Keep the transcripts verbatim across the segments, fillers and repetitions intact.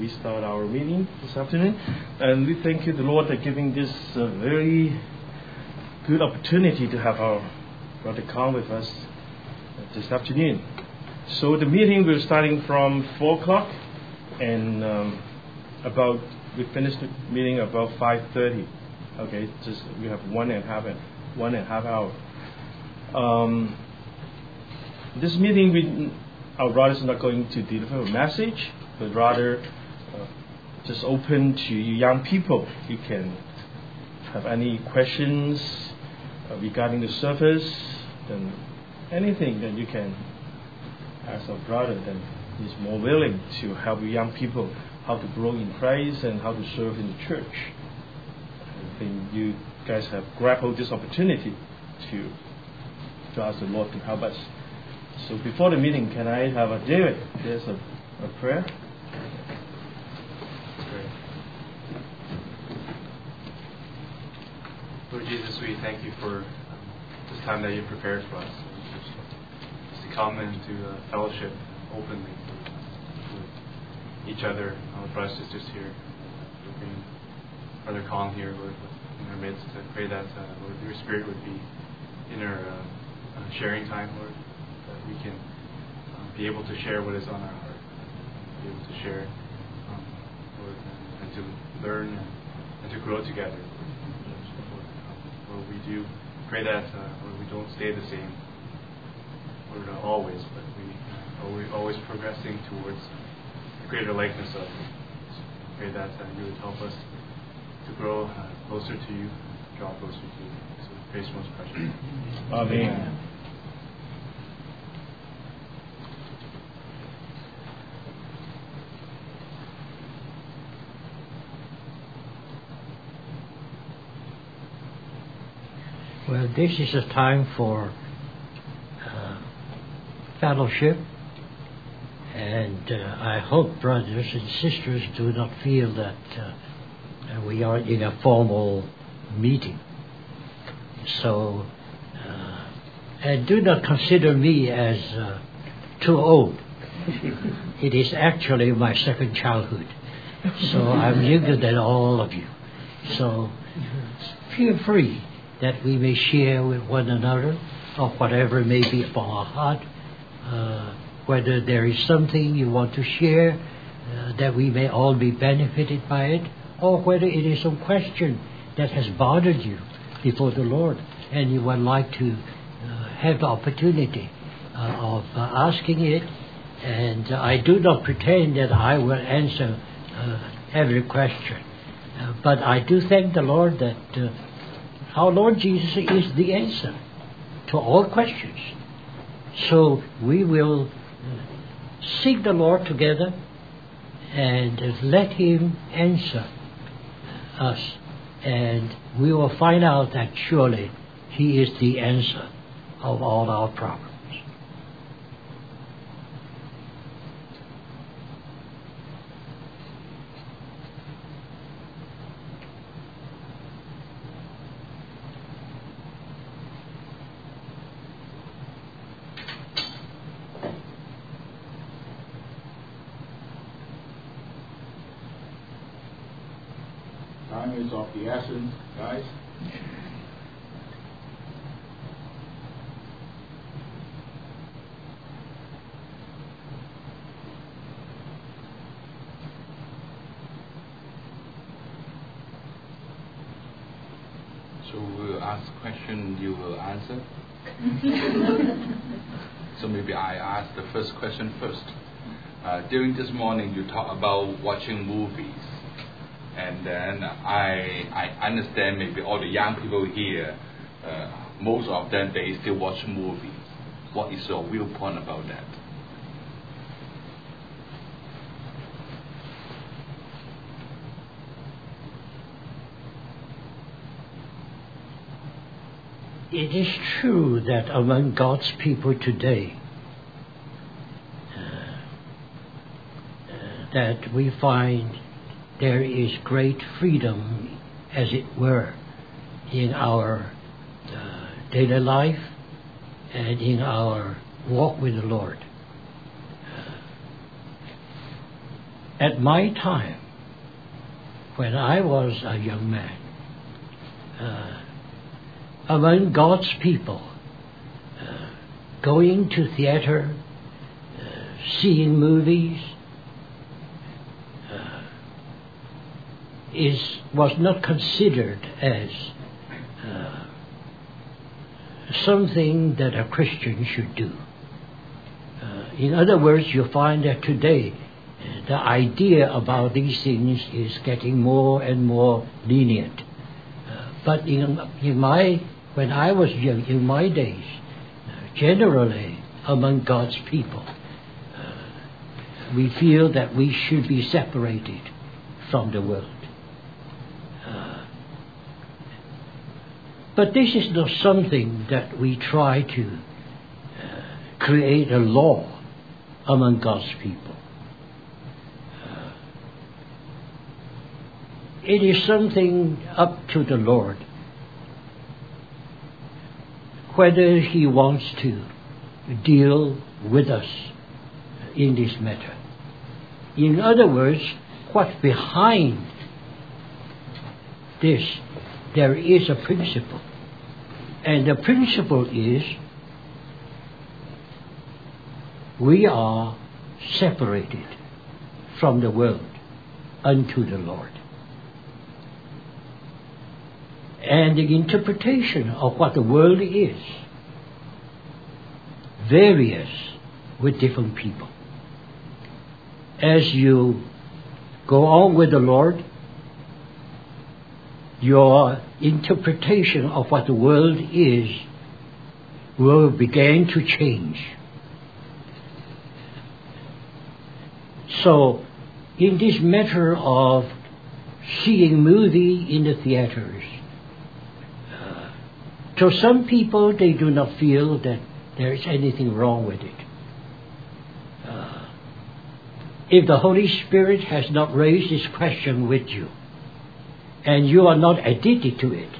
we start our meeting this afternoon. And we thank you, the Lord, for giving this uh, very good opportunity to have our brother come with us this afternoon. So the meeting we're starting from four o'clock, and um, about we finished the meeting about five thirty. Okay, just we have one and a half one and a half hour. Um, this meeting, we, our brother is not going to deliver a message, but rather uh, just open to you young people. You can have any questions uh, regarding the service, then anything that you can ask our brother. Then he's more willing to help you young people how to grow in Christ and how to serve in the church. I think you guys have grappled this opportunity to to ask the Lord to help us. So before the meeting, can I have a David? There's a, a prayer. Lord Jesus, we thank you for um, this time that you prepared for us, just, just to come and to uh, fellowship openly with each other, our brothers and sisters here. We bring Brother Kong here, Lord, in our midst. I pray that, uh, Lord, your Spirit would be in our uh, uh, sharing time, Lord, that we can uh, be able to share what is on our heart, be able to share, um, Lord, and, and to learn and, and to grow together. Lord, um, Lord, we do pray that, uh, Lord, we don't stay the same, Lord, uh, always, but we uh, are we always progressing towards a greater likeness of you. So pray that uh, you would help us to grow uh, closer to you, draw closer to you. So praise most precious. Amen. Well, this is a time for uh, fellowship, and uh, I hope brothers and sisters do not feel that uh, we are in a formal meeting. So, uh, and do not consider me as uh, too old. It is actually my second childhood. So I'm younger than all of you. So feel free that we may share with one another or whatever may be upon our heart. Uh, whether there is something you want to share uh, that we may all be benefited by it, or whether it is some question that has bothered you before the Lord and you would like to uh, have the opportunity uh, of uh, asking it. And uh, I do not pretend that I will answer uh, every question, uh, but I do thank the Lord that uh, our Lord Jesus is the answer to all questions. So we will seek the Lord together and let Him answer us, and we will find out that surely He is the answer of all our problems. Time is of the essence, guys. So we'll ask question, you will answer. So maybe I ask the first question first. Uh, during this morning, you talk about watching movies. And then I I understand maybe all the young people here, uh, most of them, they still watch movies. What is your viewpoint about that? It is true that among God's people today, uh, uh, that we find there is great freedom, as it were, in our uh, daily life and in our walk with the Lord. Uh, at my time, when I was a young man, uh, among God's people, uh, going to theater, uh, seeing movies, uh, is was not considered as uh, something that a Christian should do. Uh, in other words, you find that today uh, the idea about these things is getting more and more lenient. Uh, but in, in my when I was young, in my days, uh, generally among God's people, uh, we feel that we should be separated from the world. Uh, but this is not something that we try to uh, create a law among God's people. Uh, it is something up to the Lord whether He wants to deal with us in this matter. In other words, what's behind this, there is a principle. And the principle is we are separated from the world unto the Lord. And the interpretation of what the world is varies with different people. As you go on with the Lord, your interpretation of what the world is will begin to change. So, in this matter of seeing movie in the theaters, to some people, they do not feel that there is anything wrong with it. Uh, if the Holy Spirit has not raised this question with you, and you are not addicted to it,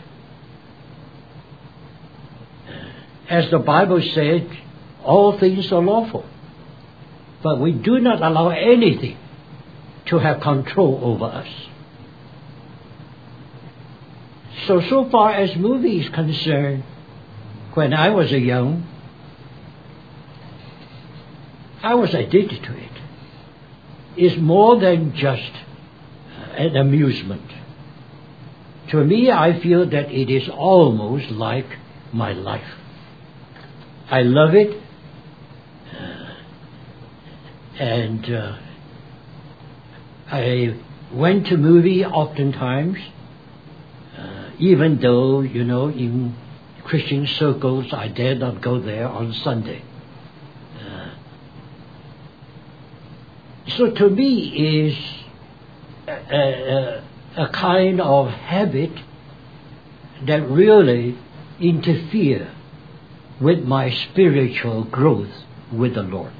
as the Bible said, all things are lawful, but we do not allow anything to have control over us. So, so far as movie is concerned, when I was a young, I was addicted to it. It's more than just an amusement. To me, I feel that it is almost like my life. I love it, uh, and uh, I went to movie oftentimes. Even though, you know, in Christian circles, I dare not go there on Sunday. Uh, so to me is a, a, a kind of habit that really interfere with my spiritual growth with the Lord.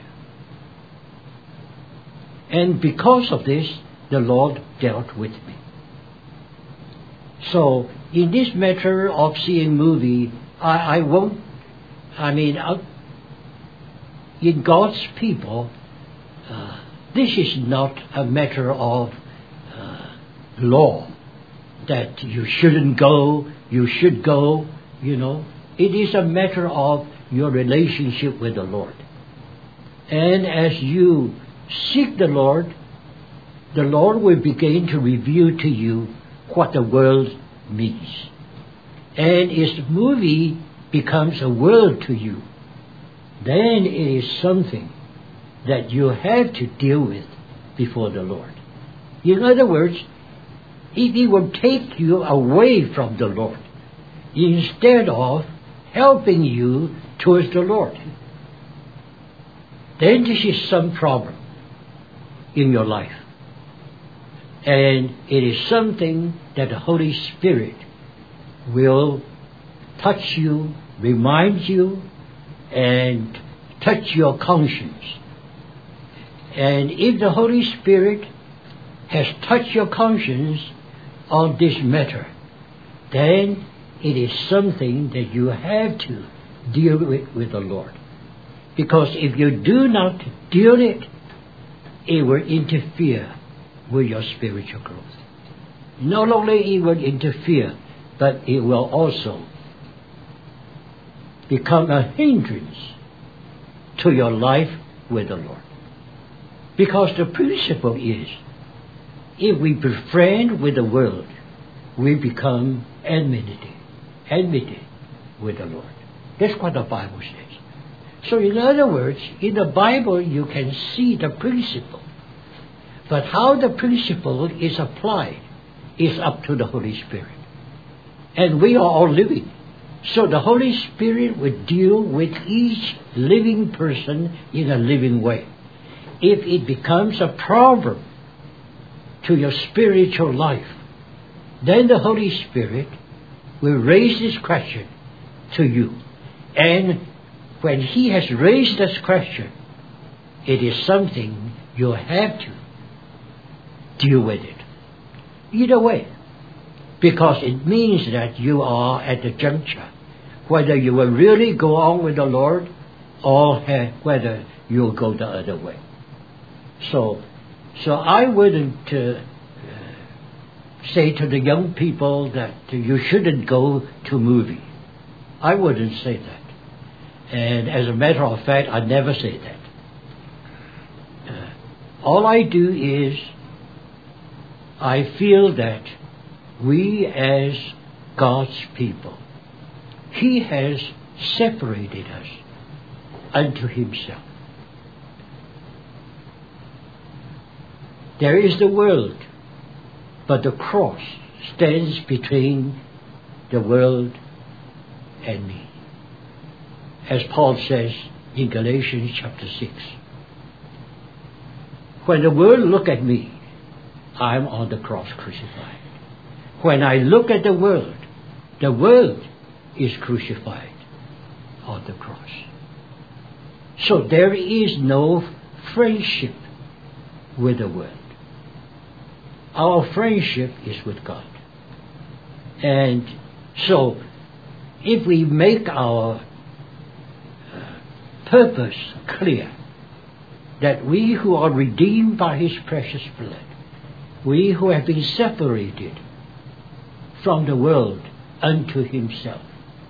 And because of this, the Lord dealt with me. So, in this matter of seeing movie, I, I won't, I mean, uh, in God's people, uh, this is not a matter of uh, law, that you shouldn't go, you should go, you know. It is a matter of your relationship with the Lord. And as you seek the Lord, the Lord will begin to reveal to you what the world means. And if movie becomes a world to you, then it is something that you have to deal with before the Lord. In other words, if He will take you away from the Lord instead of helping you towards the Lord, then this is some problem in your life. And it is something that the Holy Spirit will touch you, remind you, and touch your conscience. And if the Holy Spirit has touched your conscience on this matter, then it is something that you have to deal with with the Lord. Because if you do not deal it, it will interfere with your spiritual growth. Not only it will interfere, but it will also become a hindrance to your life with the Lord. Because the principle is, if we befriend with the world, we become enmity, enmity with the Lord. That's what the Bible says. So in other words, in the Bible you can see the principle. But how the principle is applied is up to the Holy Spirit. And we are all living. So the Holy Spirit will deal with each living person in a living way. If it becomes a problem to your spiritual life, then the Holy Spirit will raise this question to you. And when He has raised this question, it is something you have to deal with it. Either way. Because it means that you are at the juncture whether you will really go on with the Lord or whether you'll go the other way. So, so I wouldn't uh, say to the young people that you shouldn't go to movie. I wouldn't say that. And as a matter of fact, I never say that. Uh, all I do is I feel that we as God's people, He has separated us unto Himself. There is the world, but the cross stands between the world and me. As Paul says in Galatians chapter six. When the world look at me, I'm on the cross crucified. When I look at the world, the world is crucified on the cross. So there is no friendship with the world. Our friendship is with God. And so if we make our uh, purpose clear, that we who are redeemed by His precious blood, we who have been separated from the world unto Himself,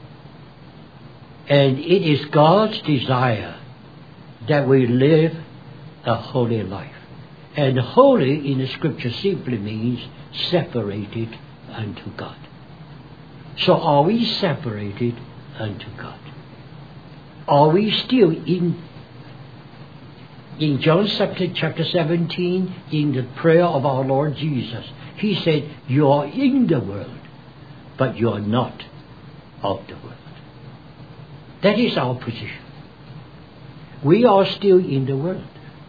and it is God's desire that we live a holy life. And holy in the Scripture simply means separated unto God. So are we separated unto God? Are we still in in John chapter seventeen, in the prayer of our Lord Jesus, He said, you are in the world, but you are not of the world. That is our position. We are still in the world.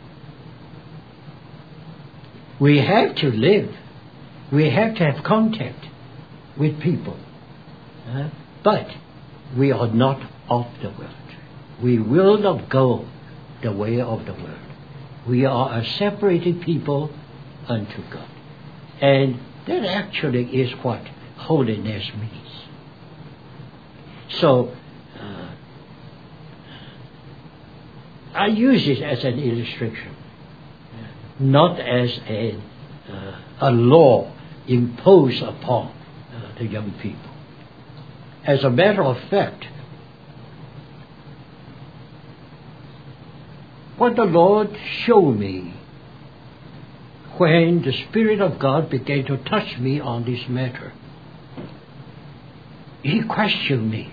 We have to live. We have to have contact with people. Uh, but we are not of the world. We will not go the way of the world. We are a separated people unto God. And that actually is what holiness means. So, uh, I use it as an illustration, not as a, uh, a law imposed upon uh, the young people. As a matter of fact, what the Lord showed me when the Spirit of God began to touch me on this matter, He questioned me.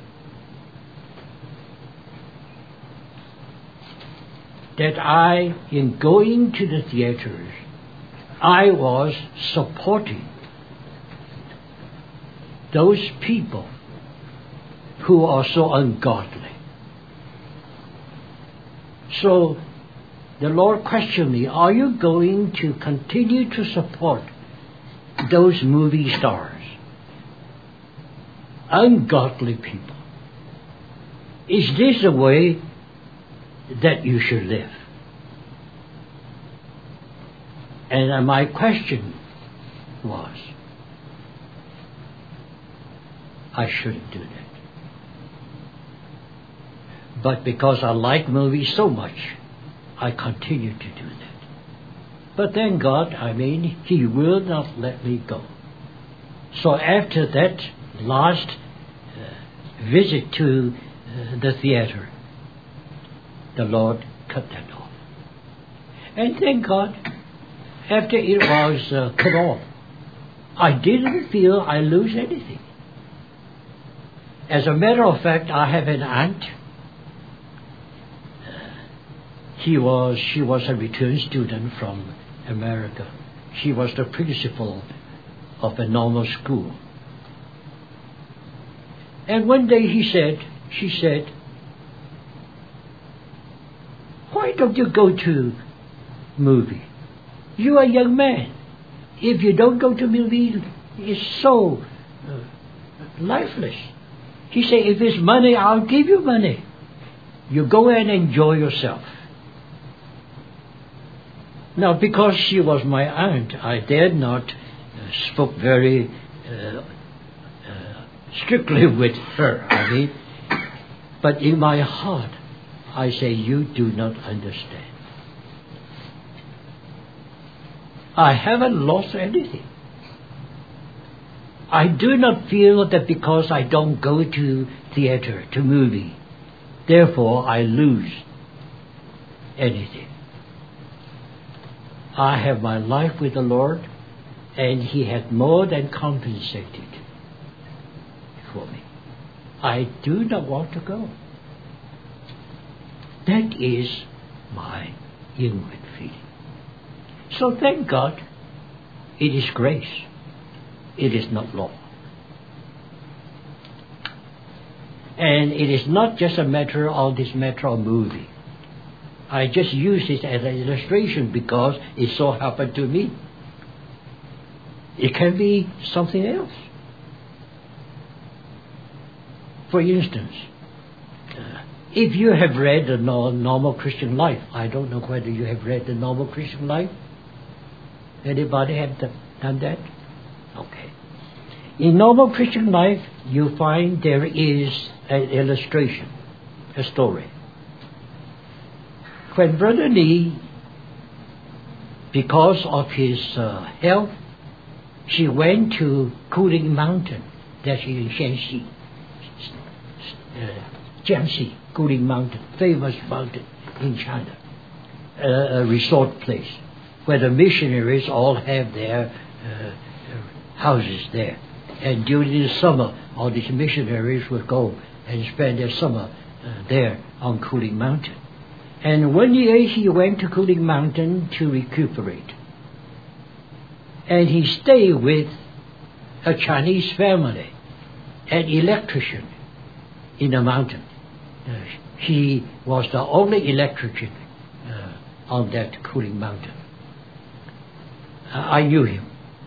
That I, in going to the theaters, I was supporting those people who are so ungodly. So the Lord questioned me, are you going to continue to support those movie stars, ungodly people? Is this the way that you should live? And my question was, I shouldn't do that. But because I like movies so much, I continue to do that. But thank God, I mean, He will not let me go. So after that last uh, visit to uh, the theater, the Lord cut that off. And thank God, after it was uh, cut off, I didn't feel I lose anything. As a matter of fact, I have an aunt. He was, she was a return student from America. She was the principal of a normal school. And one day he said, she said, why don't you go to movie? You are a young man. If you don't go to movie, it's so uh, lifeless. He said, if it's money, I'll give you money. You go and enjoy yourself. Now, because she was my aunt, I dared not uh, spoke very uh, uh, strictly with her, I mean. But in my heart, I say, you do not understand. I haven't lost anything. I do not feel that because I don't go to theater, to movie, therefore I lose anything. I have my life with the Lord, and He has more than compensated for me. I do not want to go. That is my inward feeling. So thank God, it is grace. It is not law. And it is not just a matter of this matter of movie. I just use it as an illustration because it so happened to me. It can be something else. For instance, uh, if you have read the no- Normal Christian Life, I don't know whether you have read the Normal Christian Life. Anybody have done that? Okay. In Normal Christian Life, you find there is an illustration, a story. When Brother Lee, because of his uh, health, she went to Kuling Mountain, that's in Shanxi, uh, Jiangxi, Kuling Mountain, famous mountain in China, uh, a resort place where the missionaries all have their uh, houses there. And during the summer, all these missionaries would go and spend their summer uh, there on Kuling Mountain. And one year he went to Kuling Mountain to recuperate. And he stayed with a Chinese family, an electrician in the mountain. Uh, he was the only electrician uh, on that Kuling Mountain. Uh, I knew him.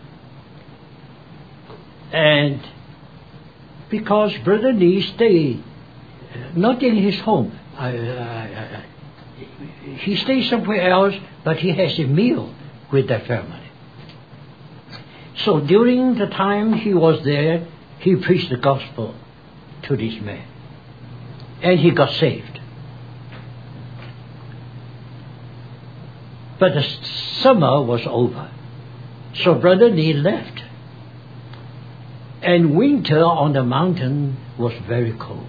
And because Brother Lee stayed uh, not in his home, I, I, I, he stays somewhere else, but he has a meal with that family. So during the time he was there, he preached the gospel to this man. And he got saved. But the summer was over. So Brother Lee left. And winter on the mountain was very cold.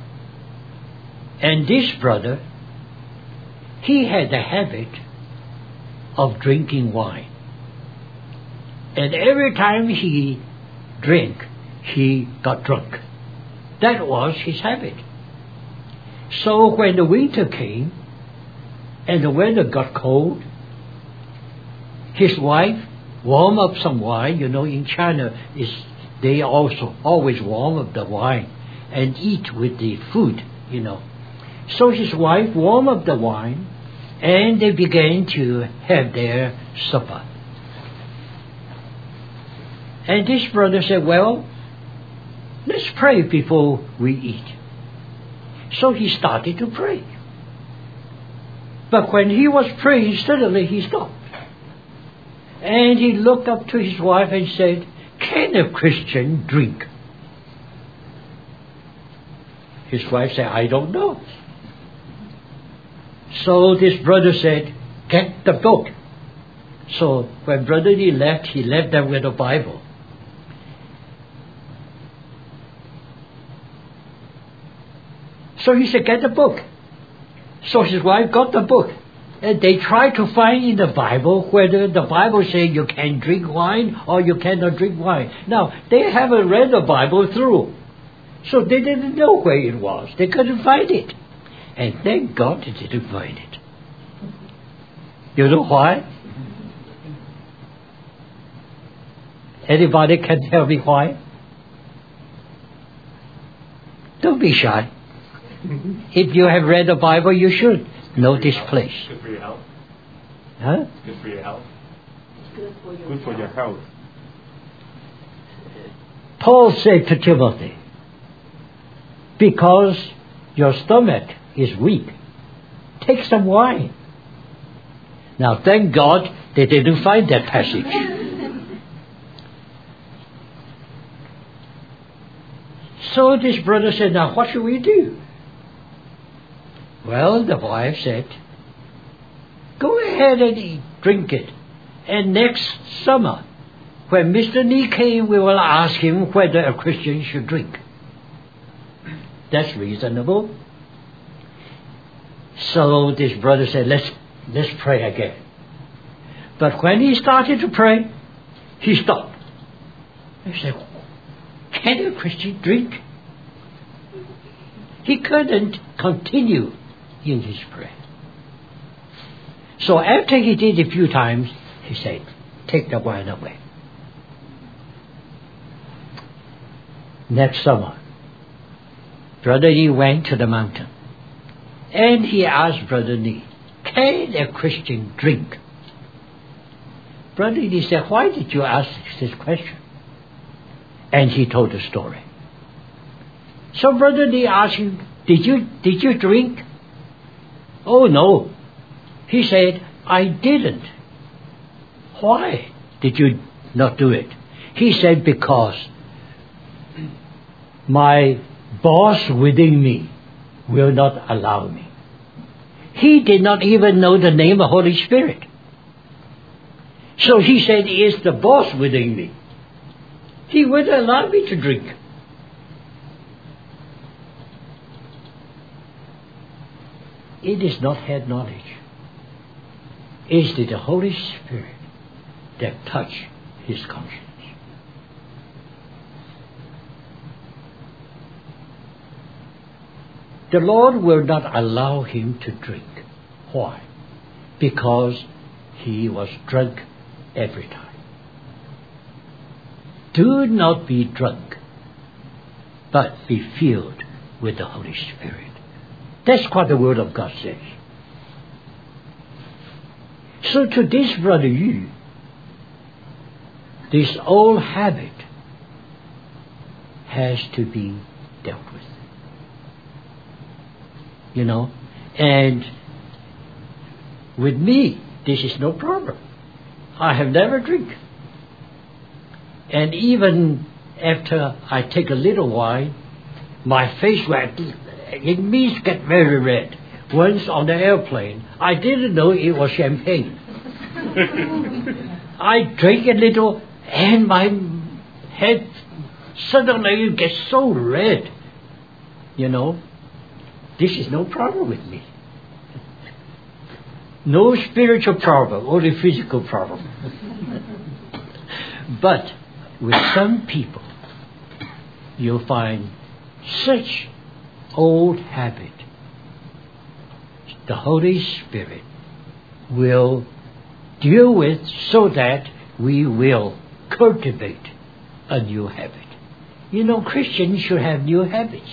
And this brother, he had the habit of drinking wine. And every time he drank, he got drunk. That was his habit. So when the winter came, and the weather got cold, his wife warmed up some wine. You know, in China, is they also always warm up the wine and eat with the food, you know. So his wife warmed up the wine, and they began to have their supper. And this brother said, well, let's pray before we eat. So he started to pray. But when he was praying, suddenly he stopped. And he looked up to his wife and said, can a Christian drink? His wife said, I don't know. So this brother said, get the boat. So when Brother Lee left, he left them with a Bible. So he said, get the book. So his wife got the book. And they tried to find in the Bible whether the Bible says you can drink wine or you cannot drink wine. Now, they haven't read the Bible through. So they didn't know where it was. They couldn't find it. And thank God they didn't find it. You know why? Anybody can tell me why? Don't be shy. If you have read the Bible, you should know this place. Good for your health. Huh? Good for your health. Good for your Good for your health. Paul said to Timothy, because your stomach is weak, take some wine. Now, thank God they didn't find that passage. So this brother said, now what should we do? Well, the wife said, go ahead and eat, drink it. And next summer, when Mister Nee came, we will ask him whether a Christian should drink. That's reasonable. So this brother said, let's, let's pray again. But when he started to pray, he stopped. He said, can a Christian drink? He couldn't continue in his prayer. So after he did a few times, he said, take the wine away. Next summer, Brother Lee went to the mountain. And he asked Brother Lee, can a Christian drink? Brother Lee said, why did you ask this question? And he told the story. So Brother Lee asked him, did you, did you drink? Oh, no. He said, I didn't. Why did you not do it? He said, because my boss within me will not allow me. He did not even know the name of Holy Spirit. So he said, he is the boss within me. He wouldn't allow me to drink. It is not head knowledge. It is the Holy Spirit that touched his conscience. The Lord will not allow him to drink. Why? Because he was drunk every time. Do not be drunk, but be filled with the Holy Spirit. That's what the Word of God says. So to this brother Yu, this old habit has to be dealt with. You know, and with me, this is no problem. I have never drink. And even after I take a little wine, my face will, it means get very red. Once on the airplane, I didn't know it was champagne. I drank a little and my head suddenly gets so red. You know, this is no problem with me. No spiritual problem, only physical problem. But with some people, you'll find such old habit. The Holy Spirit will deal with so that we will cultivate a new habit. You know, Christians should have new habits.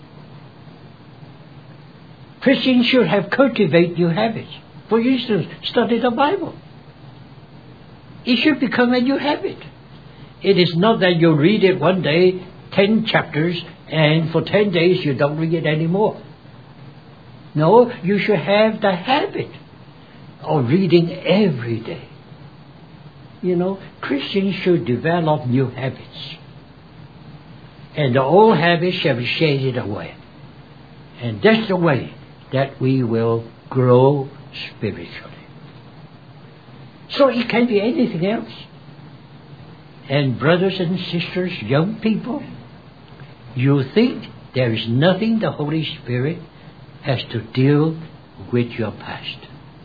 Christians should have cultivate new habits. For instance, study the Bible. It should become a new habit. It is not that you read it one day, ten chapters, and for ten days you don't read it anymore. No, you should have the habit of reading every day. You know, Christians should develop new habits. And the old habits shall be shaded away. And that's the way that we will grow spiritually. So it can be anything else. And brothers and sisters, young people, you think there is nothing the Holy Spirit has to deal with your past.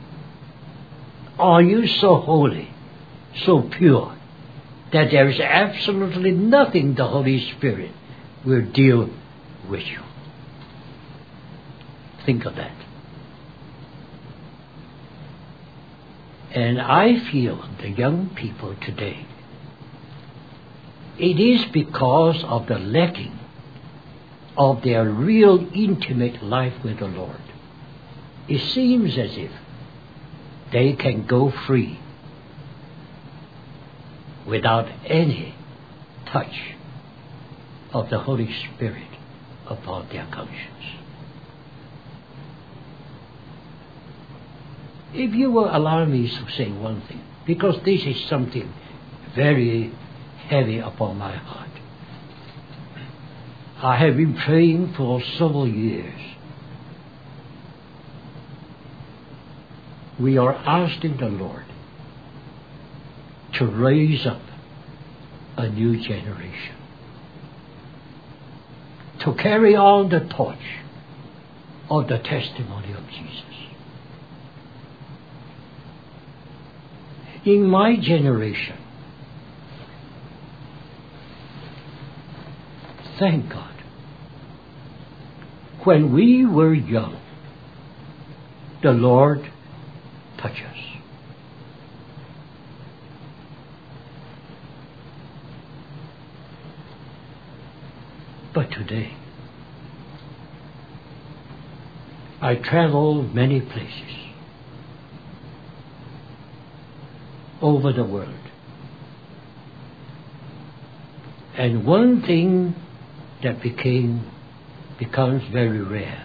Are you so holy, so pure, that there is absolutely nothing the Holy Spirit will deal with you? Think of that. And I feel the young people today, it is because of the lacking of their real intimate life with the Lord. It seems as if they can go free without any touch of the Holy Spirit upon their conscience. If you will allow me to say one thing, because this is something very heavy upon my heart. I have been praying for several years. We are asking the Lord to raise up a new generation, to carry on the torch of the testimony of Jesus. In my generation, thank God, when we were young, the Lord touched us. But today, I travel many places over the world. And one thing that became becomes very rare.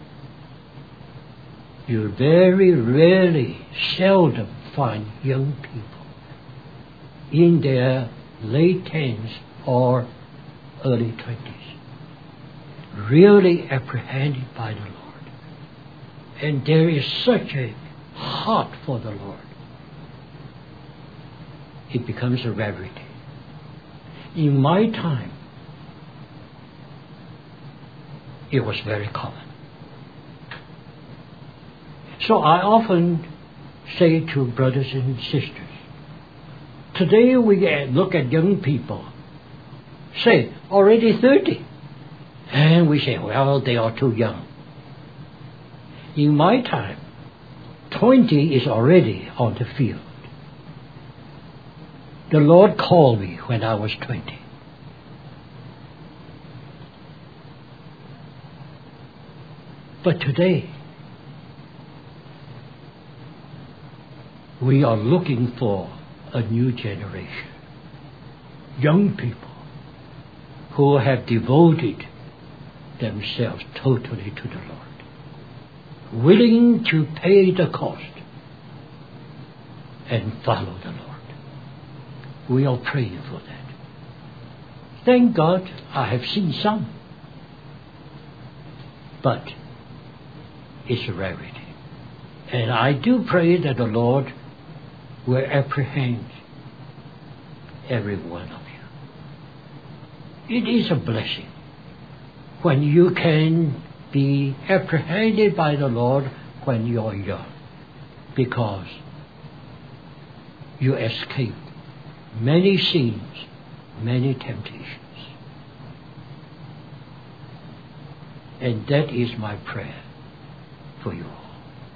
You very rarely, seldom find young people in their late teens or early twenties really apprehended by the Lord. And there is such a heart for the Lord. It becomes a rarity. In my time, it was very common. So I often say to brothers and sisters, today we look at young people, say, already thirty. And we say, well, they are too young. In my time, twenty is already on the field. The Lord called me when I was twenty. But today, we are looking for a new generation. Young people who have devoted themselves totally to the Lord, willing to pay the cost and follow the Lord. We are praying for that. Thank God I have seen some, but it's a rarity. And I do pray that the Lord will apprehend every one of you. It is a blessing when you can be apprehended by the Lord when you are young, because you escape many sins, many temptations. And that is my prayer for you all.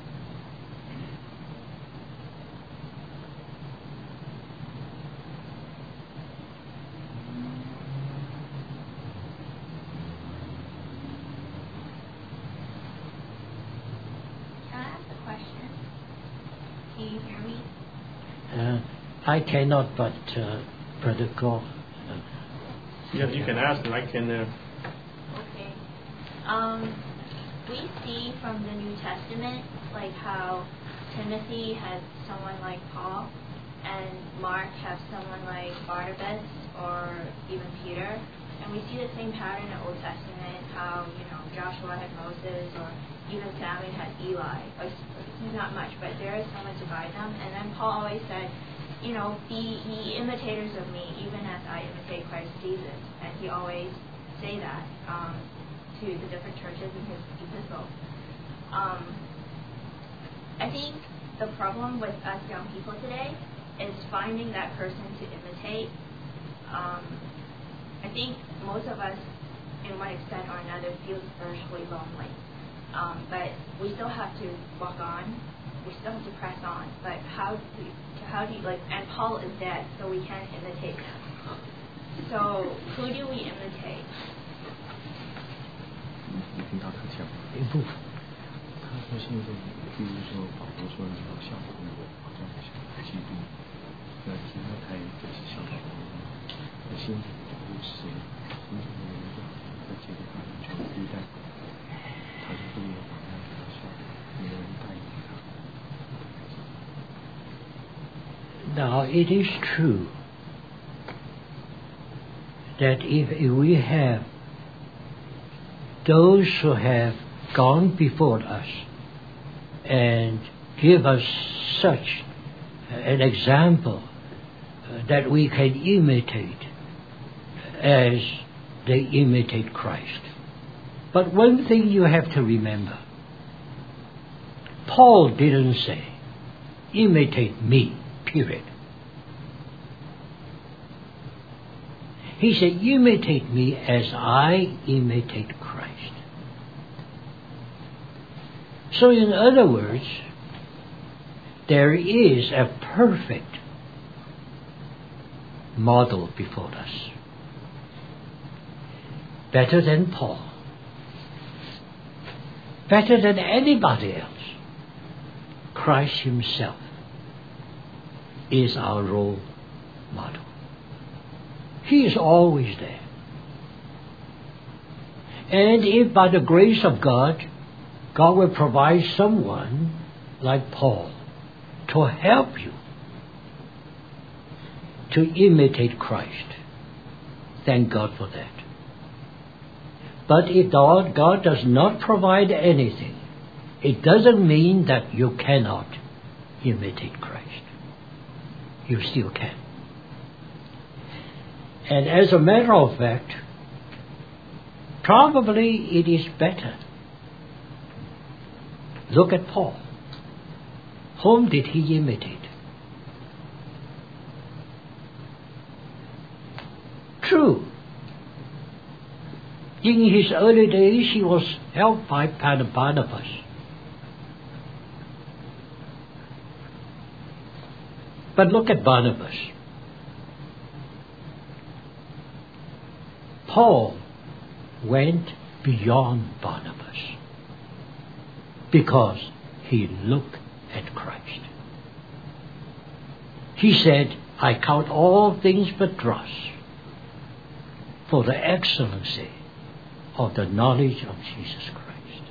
Can I ask a question? Can you hear me? Uh, I cannot, but uh, Brother Go. Uh, Yes, you can ask, and I can. Uh, Okay. Um, we see from the New Testament, like how Timothy had someone like Paul, and Mark have someone like Barnabas or even Peter. And we see the same pattern in the Old Testament, how, you know, Joshua had Moses, or even Samuel had Eli. It's not much, but there is someone to guide them. And then Paul always said, you know, be ye imitators of me, even as I imitate Christ Jesus. And he always say that um, to the different churches in his epistles. Um, I think the problem with us young people today is finding that person to imitate. Um, I think most of us, in one extent or another, feel spiritually lonely. Um, but we still have to walk on. We still have to press on. But how do you, how do you like? And Paul is dead, so we can't imitate him. So who do we imitate? 你听他特强。 一部分。 他说现在，比如说保罗说你要效法我，好像是基督，那其他他也就是效法我。那现在不是，现在有一个在基督上就对待，他就不要把那个效法，没有人带领他。 Now it is true that if, if we have those who have gone before us and give us such an example uh, that we can imitate as they imitate Christ. But one thing you have to remember, Paul didn't say, imitate me, period. He said, imitate me as I imitate Christ. So in other words, there is a perfect model before us. Better than Paul. Better than anybody else. Christ himself is our role model. He is always there. And if by the grace of God, God will provide someone like Paul to help you to imitate Christ, thank God for that. But if God, God does not provide anything, it doesn't mean that you cannot imitate Christ. You still can. And as a matter of fact, probably it is better. Look at Paul. Whom did he imitate? True. In his early days, he was helped by Barnabas. But look at Barnabas. Paul went beyond Barnabas because he looked at Christ. He said, I count all things but dross for the excellency of the knowledge of Jesus Christ.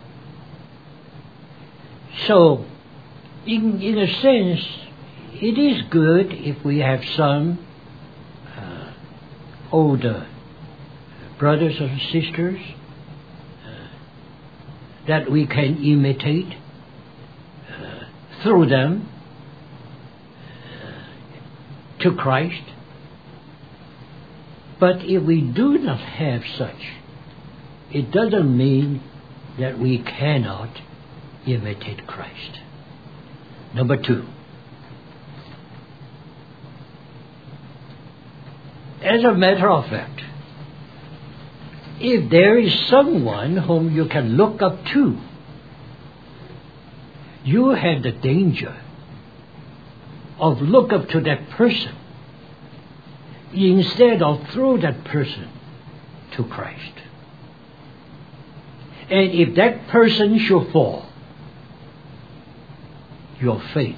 So, in, in a sense, it is good if we have some uh, older brothers and sisters uh, that we can imitate uh, through them uh, to Christ. But if we do not have such, it doesn't mean that we cannot imitate Christ. Number two, as a matter of fact, if there is someone whom you can look up to, you have the danger of look up to that person instead of through that person to Christ. And if that person should fall, your faith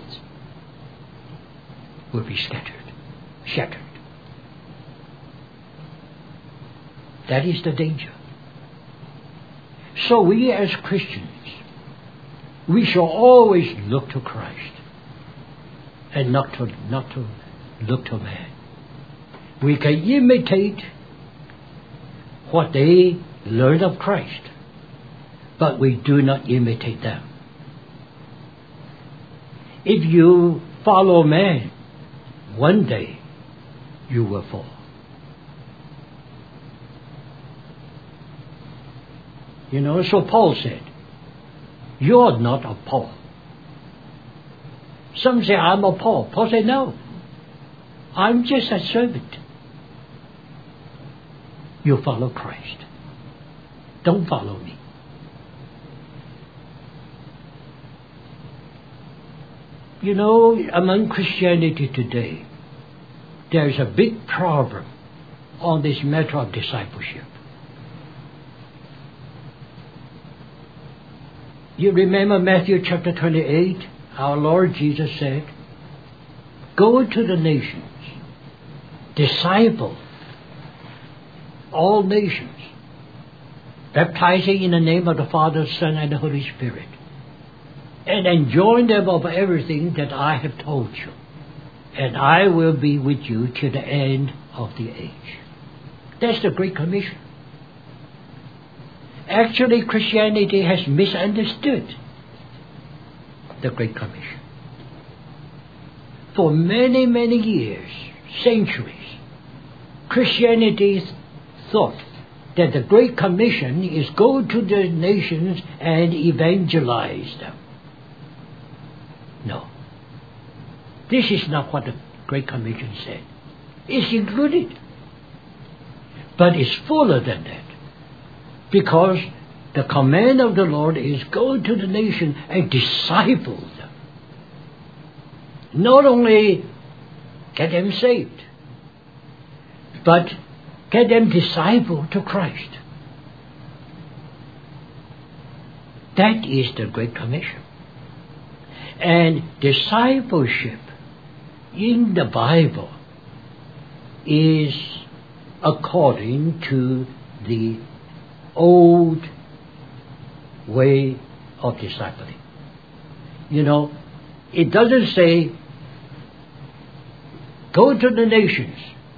will be scattered, shattered. That is the danger. So we as Christians, we shall always look to Christ and not to, not to look to man. We can imitate what they learned of Christ, but we do not imitate them. If you follow man, one day you will fall. You know, so Paul said, you're not of Paul. Some say, I'm of Paul. Paul said, no, I'm just a servant. You follow Christ. Don't follow me. You know, among Christianity today, there is a big problem on this matter of discipleship. You remember Matthew chapter twenty-eight? Our Lord Jesus said, go to the nations, disciple all nations, baptizing in the name of the Father, Son, and the Holy Spirit, and enjoin them of everything that I have told you, and I will be with you till the end of the age. That's the Great Commission. Actually, Christianity has misunderstood the Great Commission. For many, many years, centuries, Christianity thought that the Great Commission is go to the nations and evangelize them. No. This is not what the Great Commission said. It's included. But it's fuller than that. Because the command of the Lord is go to the nation and disciple them. Not only get them saved, but get them discipled to Christ. That is the Great Commission. And discipleship in the Bible is according to the old way of discipling. You know, it doesn't say, go to the nations,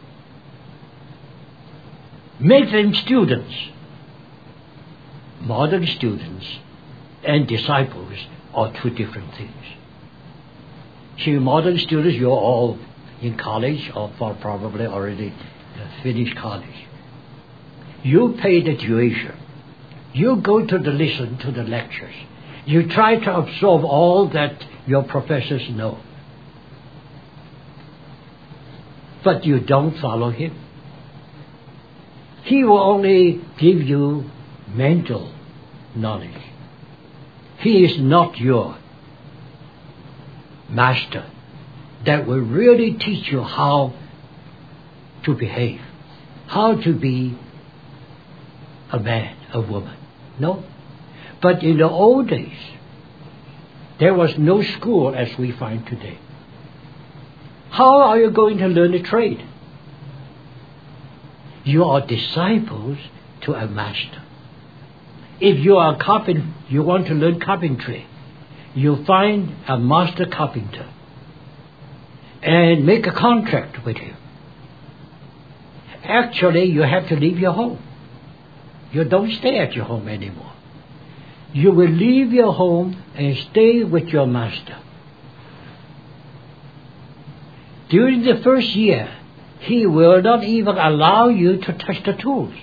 make them students. Modern students and disciples are two different things. See, modern students, you're all in college or probably already finished college. You pay the tuition. You go to the listen to the lectures. You try to absorb all that your professors know. But you don't follow him. He will only give you mental knowledge. He is not your master that will really teach you how to behave, how to be a man, a woman. No. But in the old days, there was no school as we find today. How are you going to learn a trade? You are disciples to a master. If you are a carpenter, you want to learn carpentry, you find a master carpenter and make a contract with him. Actually, you have to leave your home. You don't stay at your home anymore. You will leave your home and stay with your master. During the first year, he will not even allow you to touch the tools.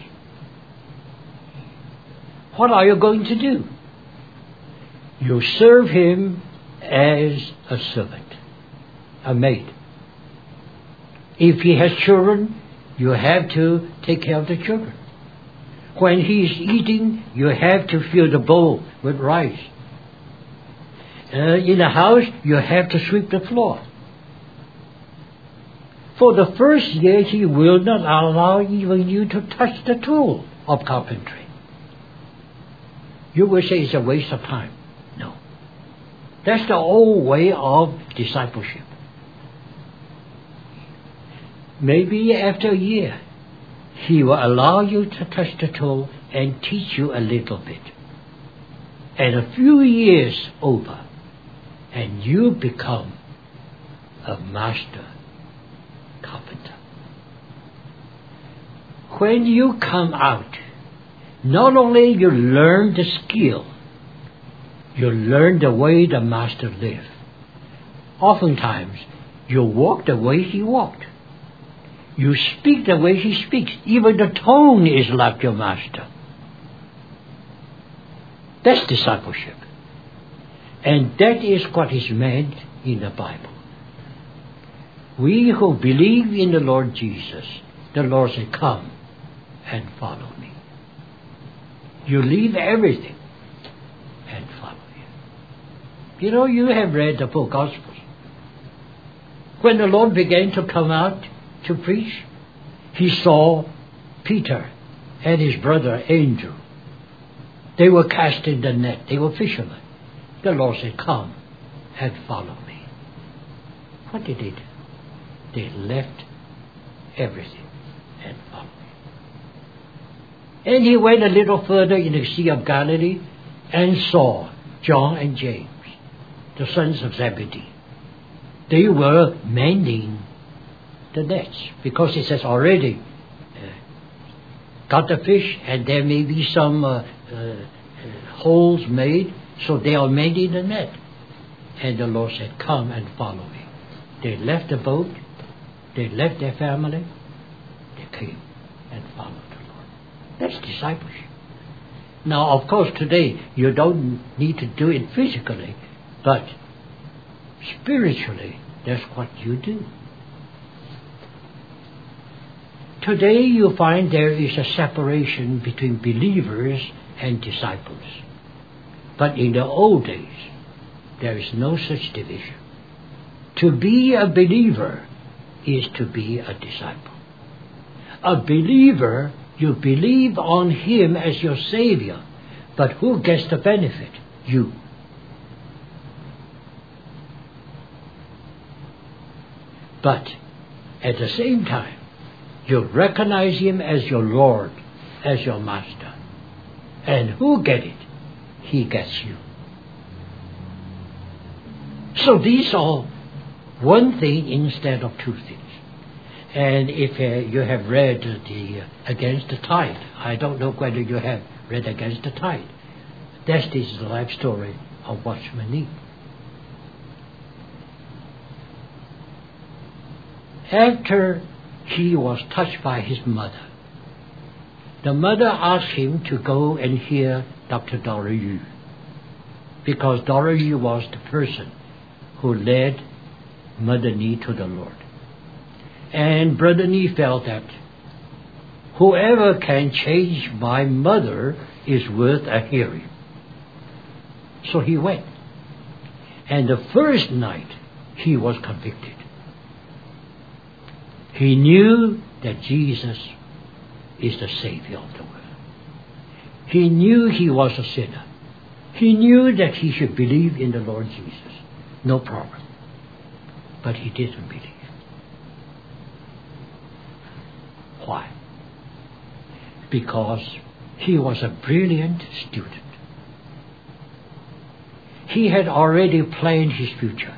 What are you going to do? You serve him as a servant, a maid. If he has children, you have to take care of the children. When he is eating, you have to fill the bowl with rice. Uh, in the house, you have to sweep the floor. For the first year, he will not allow even you to touch the tool of carpentry. You will say it's a waste of time. No. That's the old way of discipleship. Maybe after a year, he will allow you to touch the tool and teach you a little bit. And a few years over, and you become a master carpenter. When you come out, not only you learn the skill, you learn the way the master lived. Oftentimes, you walk the way he walked. You speak the way he speaks. Even the tone is like your master. That's discipleship. And that is what is meant in the Bible. We who believe in the Lord Jesus, the Lord said, come and follow me. You leave everything and follow him. You know, you have read the four Gospels. When the Lord began to come out to preach, he saw Peter and his brother Andrew. They were casting the net. They were fishermen. The Lord said, come and follow me. What did they do? They left everything and followed him. And he went a little further in the Sea of Galilee and saw John and James, the sons of Zebedee. They were mending the nets, because it says already, uh, got the fish, and there may be some uh, uh, uh, holes made, so they are mending the net. And the Lord said, come and follow me. They left the boat, they left their family, they came and followed the Lord. That's discipleship. Now, of course, today you don't need to do it physically, but spiritually, that's what you do. Today you find there is a separation between believers and disciples. But in the old days, there is no such division. To be a believer is to be a disciple. A believer, you believe on him as your Savior, but who gets the benefit? You. But at the same time, you recognize him as your Lord, as your Master. And who gets it? He gets you. So these are one thing instead of two things. And if uh, you have read the uh, Against the Tide, I don't know whether you have read Against the Tide. That is the life story of Watchman Nee. After he was touched by his mother, the mother asked him to go and hear Doctor Dora Yu, because Dora Yu was the person who led Mother Nee to the Lord. And Brother Nee felt that whoever can change my mother is worth a hearing. So he went. And the first night he was convicted. He knew that Jesus is the Savior of the world. He knew he was a sinner. He knew that he should believe in the Lord Jesus. No problem. But he didn't believe. Why? Because he was a brilliant student. He had already planned his future.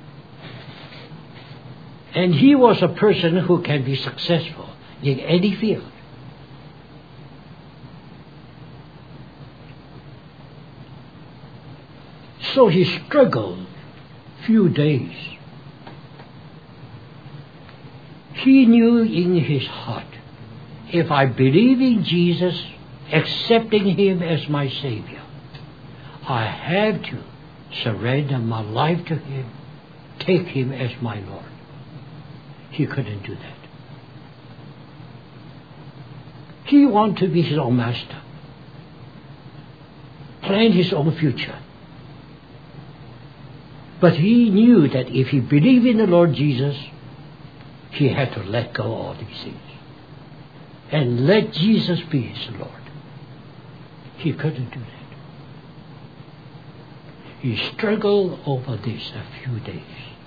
And he was a person who can be successful in any field. So he struggled few days. He knew in his heart, if I believe in Jesus, accepting him as my Savior, I have to surrender my life to him, take him as my Lord. He couldn't do that. He wanted to be his own master, plan his own future. But he knew that if he believed in the Lord Jesus, he had to let go of all these things and let Jesus be his Lord. He couldn't do that. He struggled over this a few days,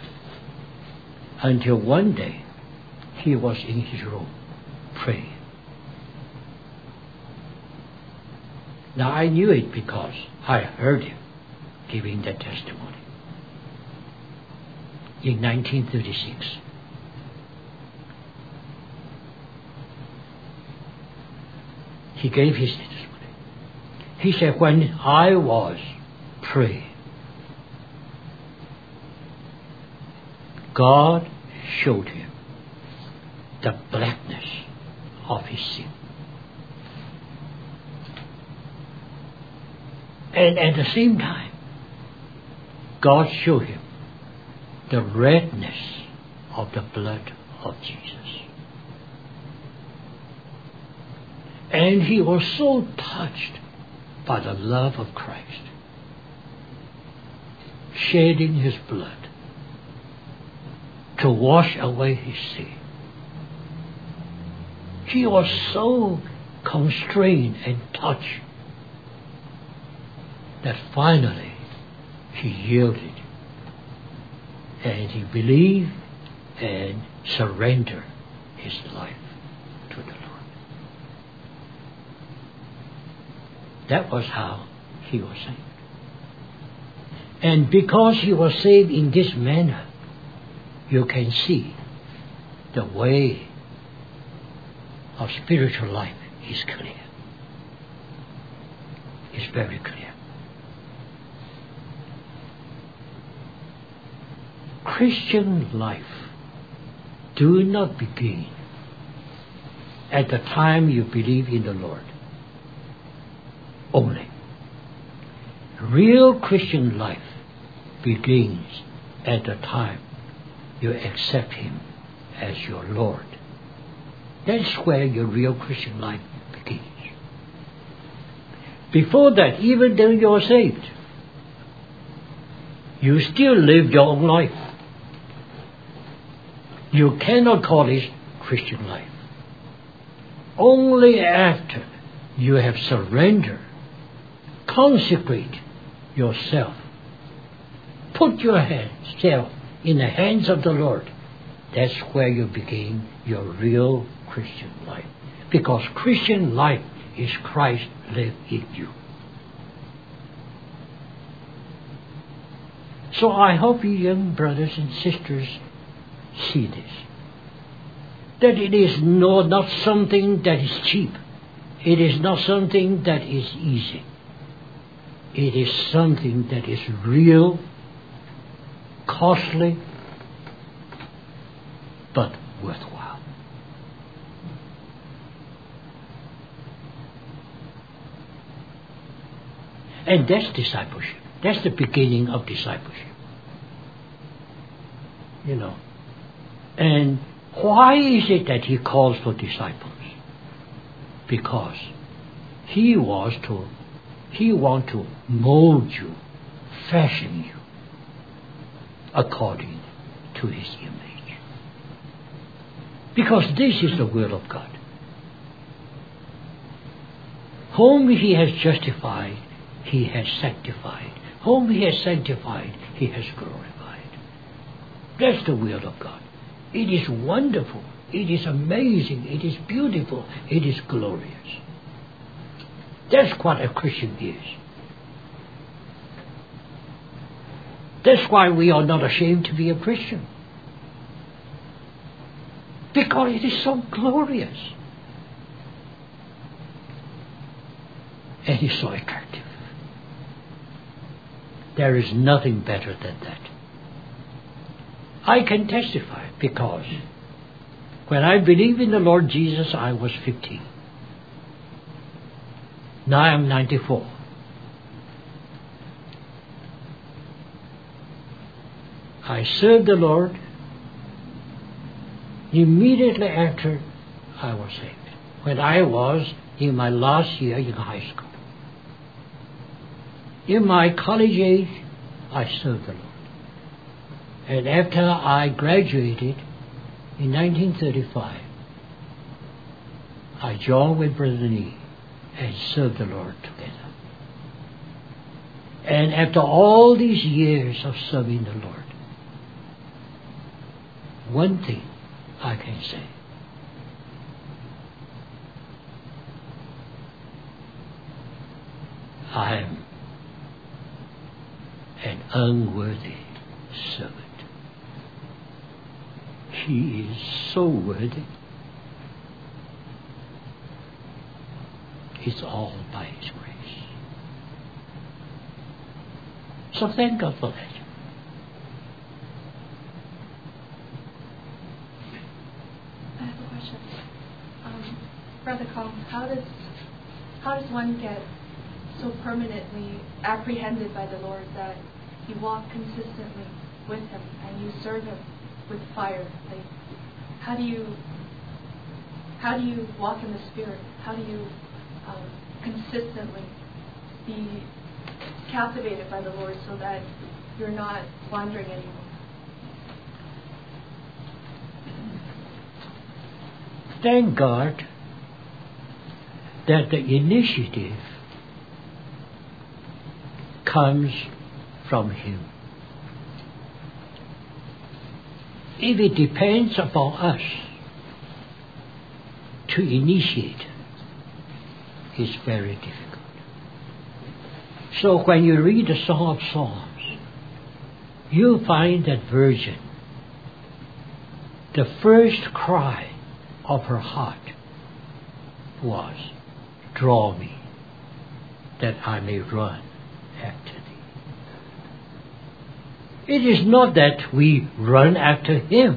until one day he was in his room praying. Now I knew it because I heard him giving that testimony. in nineteen thirty-six. He gave his testimony. He said, when I was praying, God showed him the blackness of his sin. And at the same time, God showed him the redness of the blood of Jesus. And he was so touched by the love of Christ, shedding his blood to wash away his sin. He was so constrained and touched that finally he yielded and he believed and surrendered his life to the Lord. That was how he was saved. And because he was saved in this manner, you can see the way of spiritual life is clear. It's very clear. Christian life do not begin at the time you believe in the Lord only. Real Christian life begins at the time you accept Him as your Lord. That's where your real Christian life begins. Before that, even though you're saved, you still live your own life. You cannot call it Christian life. Only after you have surrendered, consecrate yourself, put yourself in the hands of the Lord, that's where you begin your real Christian life. Because Christian life is Christ live in you. So I hope you young brothers and sisters see this. That it is no, not something that is cheap. It is not something that is easy. It is something that is real, costly, but worthwhile. And that's discipleship. That's the beginning of discipleship. You know. And why is it that He calls for disciples? Because He was to, He wants to mold you, fashion you according to His image. Because this is the will of God. Whom He has justified, He has sanctified. Whom He has sanctified, He has glorified. That's the will of God. It is wonderful. It is amazing. It is beautiful. It is glorious. That's what a Christian is. That's why we are not ashamed to be a Christian. Because it is so glorious. And it's so attractive. There is nothing better than that. I can testify because when I believed in the Lord Jesus, I was fifteen. Now I'm ninety-four. I served the Lord immediately after I was saved, when I was in my last year in high school. In my college age, I served the Lord. And after I graduated in nineteen thirty-five, I joined with Brother Nee and served the Lord together. And after all these years of serving the Lord, one thing I can say. I am an unworthy servant. He is so worthy. It's all by His grace. So thank God for that. I have a question. Um, Brother Kong, how does how does one get so permanently apprehended by the Lord that you walk consistently with Him and you serve Him with fire? Like, how do you how do you walk in the Spirit? How do you um, consistently be captivated by the Lord so that you're not wandering anymore? Thank God that the initiative comes from Him. If it depends upon us to initiate, it's very difficult. So when you read the Song of Songs, you'll find that virgin, the first cry of her heart was, "Draw me, that I may run after Thee." It is not that we run after Him.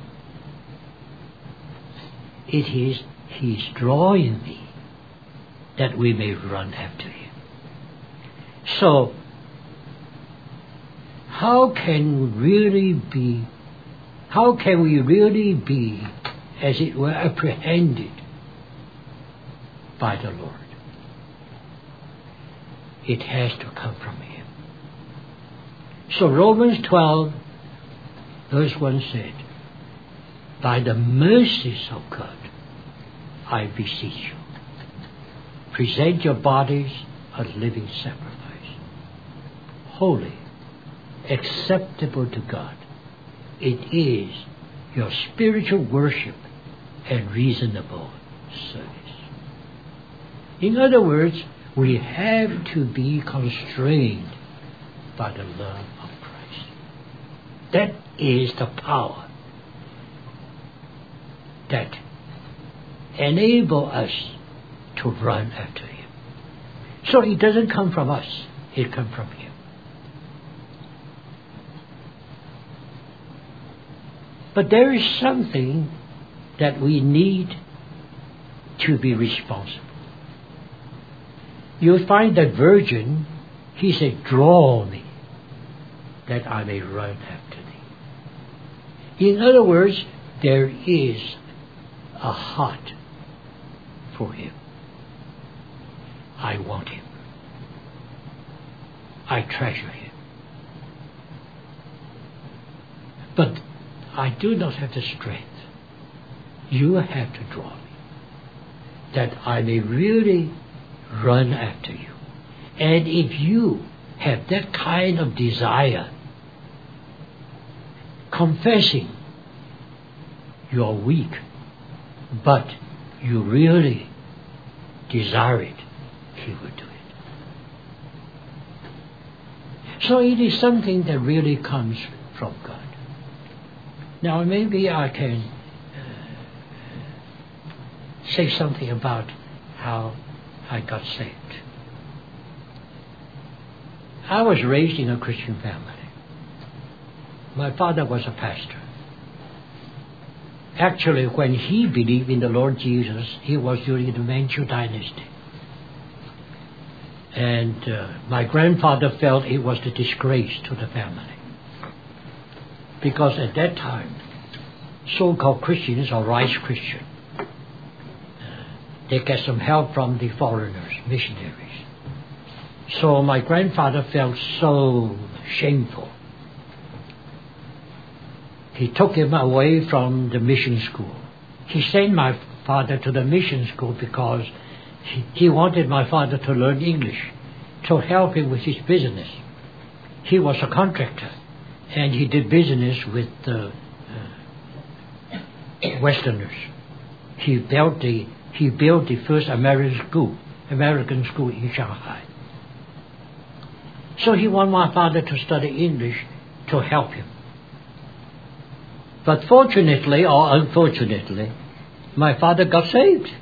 It is He's drawing me that we may run after Him. So, how can really be, how can we really be, as it were, apprehended by the Lord? It has to come from Him. So Romans twelve, verse one said, "By the mercies of God, I beseech you, present your bodies a living sacrifice, holy, acceptable to God. It is your spiritual worship and reasonable service." In other words, we have to be constrained by the love of Christ. That is the power that enables us to run after Him. So it doesn't come from us, it comes from Him. But there is something that we need to be responsible. You'll find that virgin, he said, "Draw me, that I may run after Thee." In other words, there is a heart for Him. I want Him. I treasure Him. But I do not have the strength. You have to draw me, that I may really run after You. And if you have that kind of desire, confessing you're weak, but you really desire it, He will do it. So it is something that really comes from God. Now maybe I can uh, say something about how I got saved. I was raised in a Christian family. My father was a pastor. Actually, when he believed in the Lord Jesus, he was during the Manchu dynasty. And uh, my grandfather felt it was a disgrace to the family. Because at that time, so-called Christians or rice Christian, uh, they get some help from the foreigners, missionaries. So my grandfather felt so shameful. He took him away from the mission school. He sent my father to the mission school because he, he wanted my father to learn English to help him with his business. He was a contractor and he did business with the uh, Westerners. He built the he built the first American school, American school in Shanghai. So he wanted my father to study English to help him. But fortunately or unfortunately, my father got saved.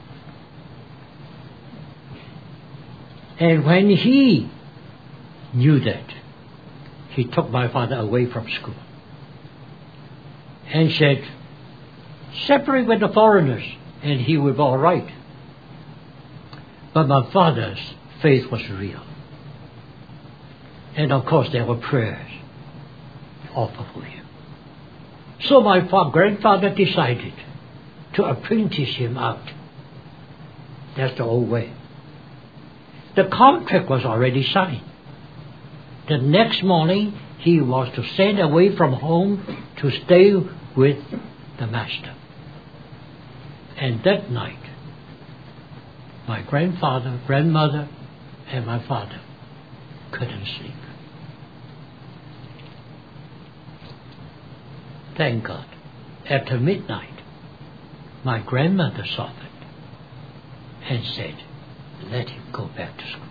And when he knew that, he took my father away from school and said, separate with the foreigners and he will be all right. But my father's faith was real. And of course there were prayers offered for him. So my fa- grandfather decided to apprentice him out. That's the old way. The contract was already signed. The next morning he was to send away from home to stay with the master. And that night, my grandfather, grandmother, and my father couldn't sleep. Thank God. After midnight, my grandmother softened and said, let him go back to school.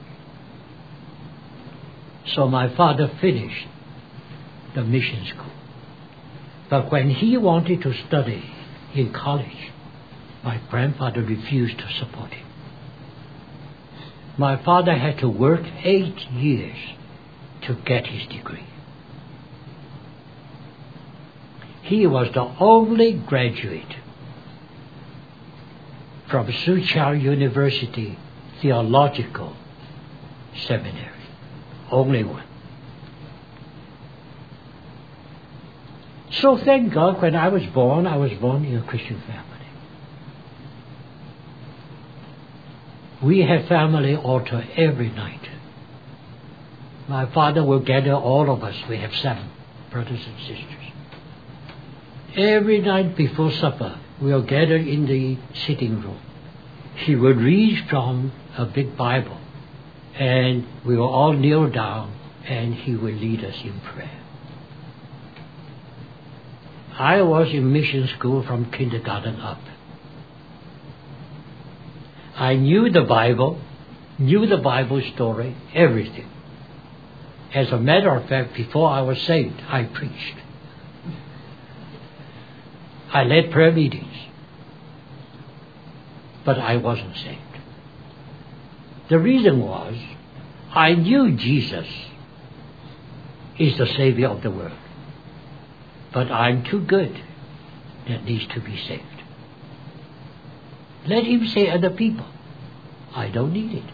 So my father finished the mission school. But when he wanted to study in college, my grandfather refused to support him. My father had to work eight years to get his degree. He was the only graduate from Soochow University Theological Seminary. Only one. So thank God when I was born, I was born in a Christian family. We had family altar every night. My father will gather all of us. We have seven brothers and sisters. Every night before supper, we will gather in the sitting room. He would read from a big Bible, and we will all kneel down, and he will lead us in prayer. I was in mission school from kindergarten up. I knew the Bible, knew the Bible story, everything. As a matter of fact, before I was saved, I preached. I led prayer meetings. But I wasn't saved. The reason was, I knew Jesus is the Savior of the world. But I'm too good that needs to be saved. Let him save other people. I don't need it.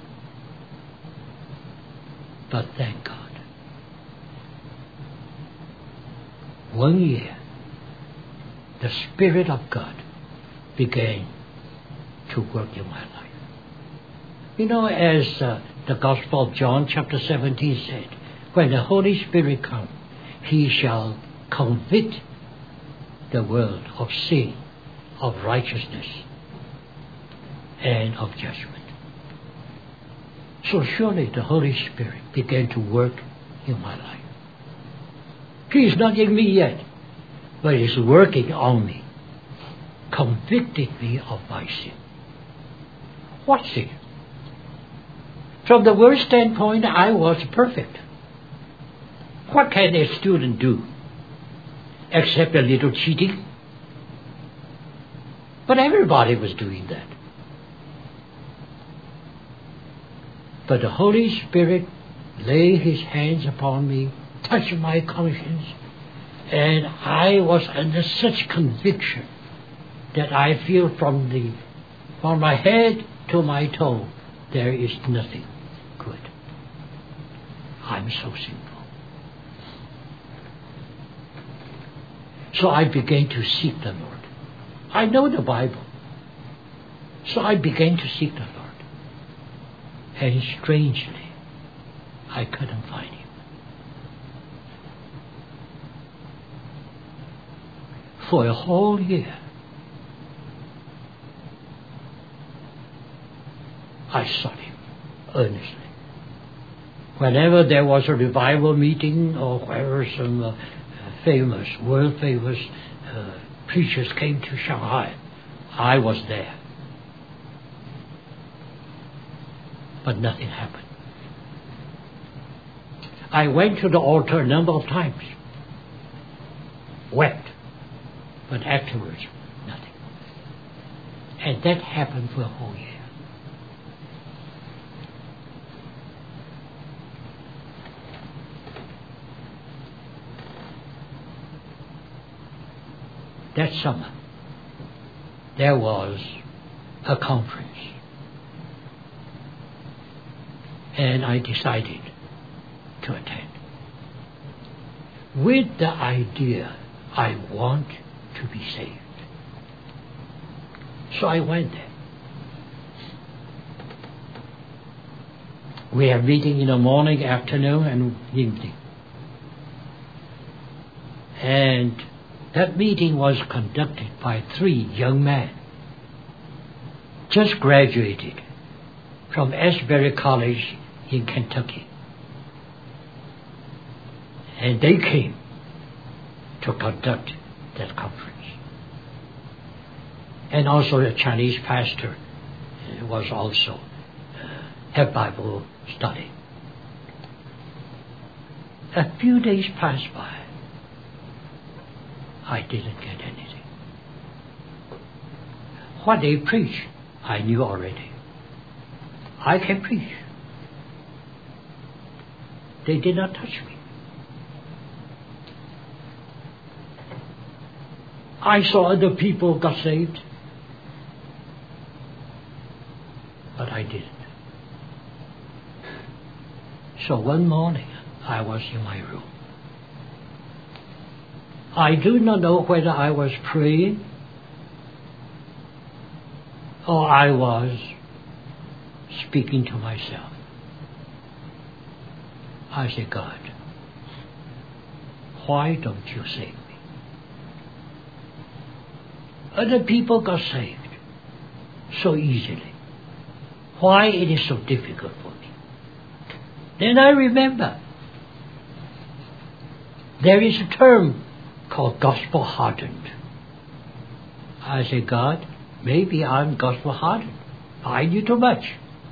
But thank God. One year, the Spirit of God began to work in my life. You know, as uh, the Gospel of John chapter seventeen said, when the Holy Spirit comes, he shall convict the world of sin, of righteousness, and of judgment. So surely the Holy Spirit began to work in my life. He is not in me yet, but he is working on me, convicting me of my sin. What sin? From the word standpoint, I was perfect. What can a student do except a little cheating? But everybody was doing that. But the Holy Spirit laid his hands upon me, touched my conscience, and I was under such conviction that I feel from the from my head to my toe, there is nothing good. I'm so sinful. So I began to seek the Lord. I know the Bible. So I began to seek the Lord. And strangely, I couldn't find him. For a whole year, I sought him earnestly. Whenever there was a revival meeting or wherever some uh, famous, world famous uh, preachers came to Shanghai, I was there. But nothing happened. I went to the altar a number of times, wept, But afterwards, nothing. And that happened for a whole year. That summer, there was a conference. And I decided to attend. With the idea, I want to be saved. So I went there. We have meeting in the morning, afternoon, and evening. And that meeting was conducted by three young men, just graduated from Asbury College in Kentucky. And they came to conduct that conference. And also a Chinese pastor was also uh, have Bible study. A few days passed by. I didn't get anything. What they preach, I knew already. I can preach. They did not touch me. I saw other people got saved, but I didn't. So one morning, I was in my room. I do not know whether I was praying or I was speaking to myself. I said, God, why don't you save me? Other people got saved so easily. Why it is so difficult for me? Then I remember there is a term called gospel hardened. I say, God, maybe I'm gospel hardened. I knew too much.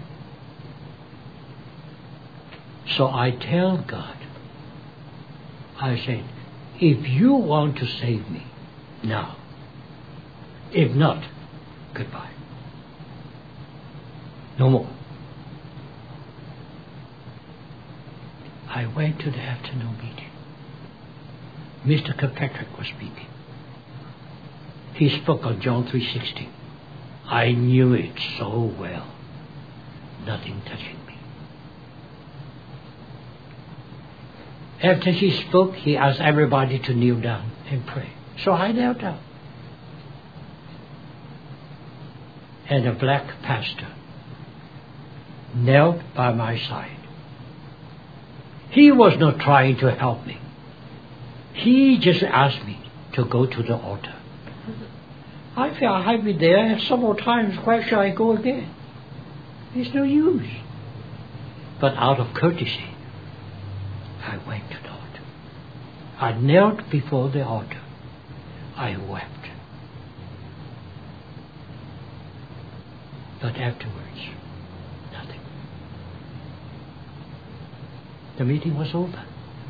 So I tell God, I said, if you want to save me, now. If not, goodbye. No more. I went to the afternoon meeting. Mister Kirkpatrick was speaking. He spoke on John three sixteen. I knew it so well. Nothing touching me. After he spoke, he asked everybody to kneel down and pray. So I knelt down. And a black pastor knelt by my side. He was not trying to help me. He just asked me to go to the altar. I felt I've been there several times. Why should I go again? It's no use. But out of courtesy, I went to the altar. I knelt before the altar. I wept. But afterwards, nothing. The meeting was over.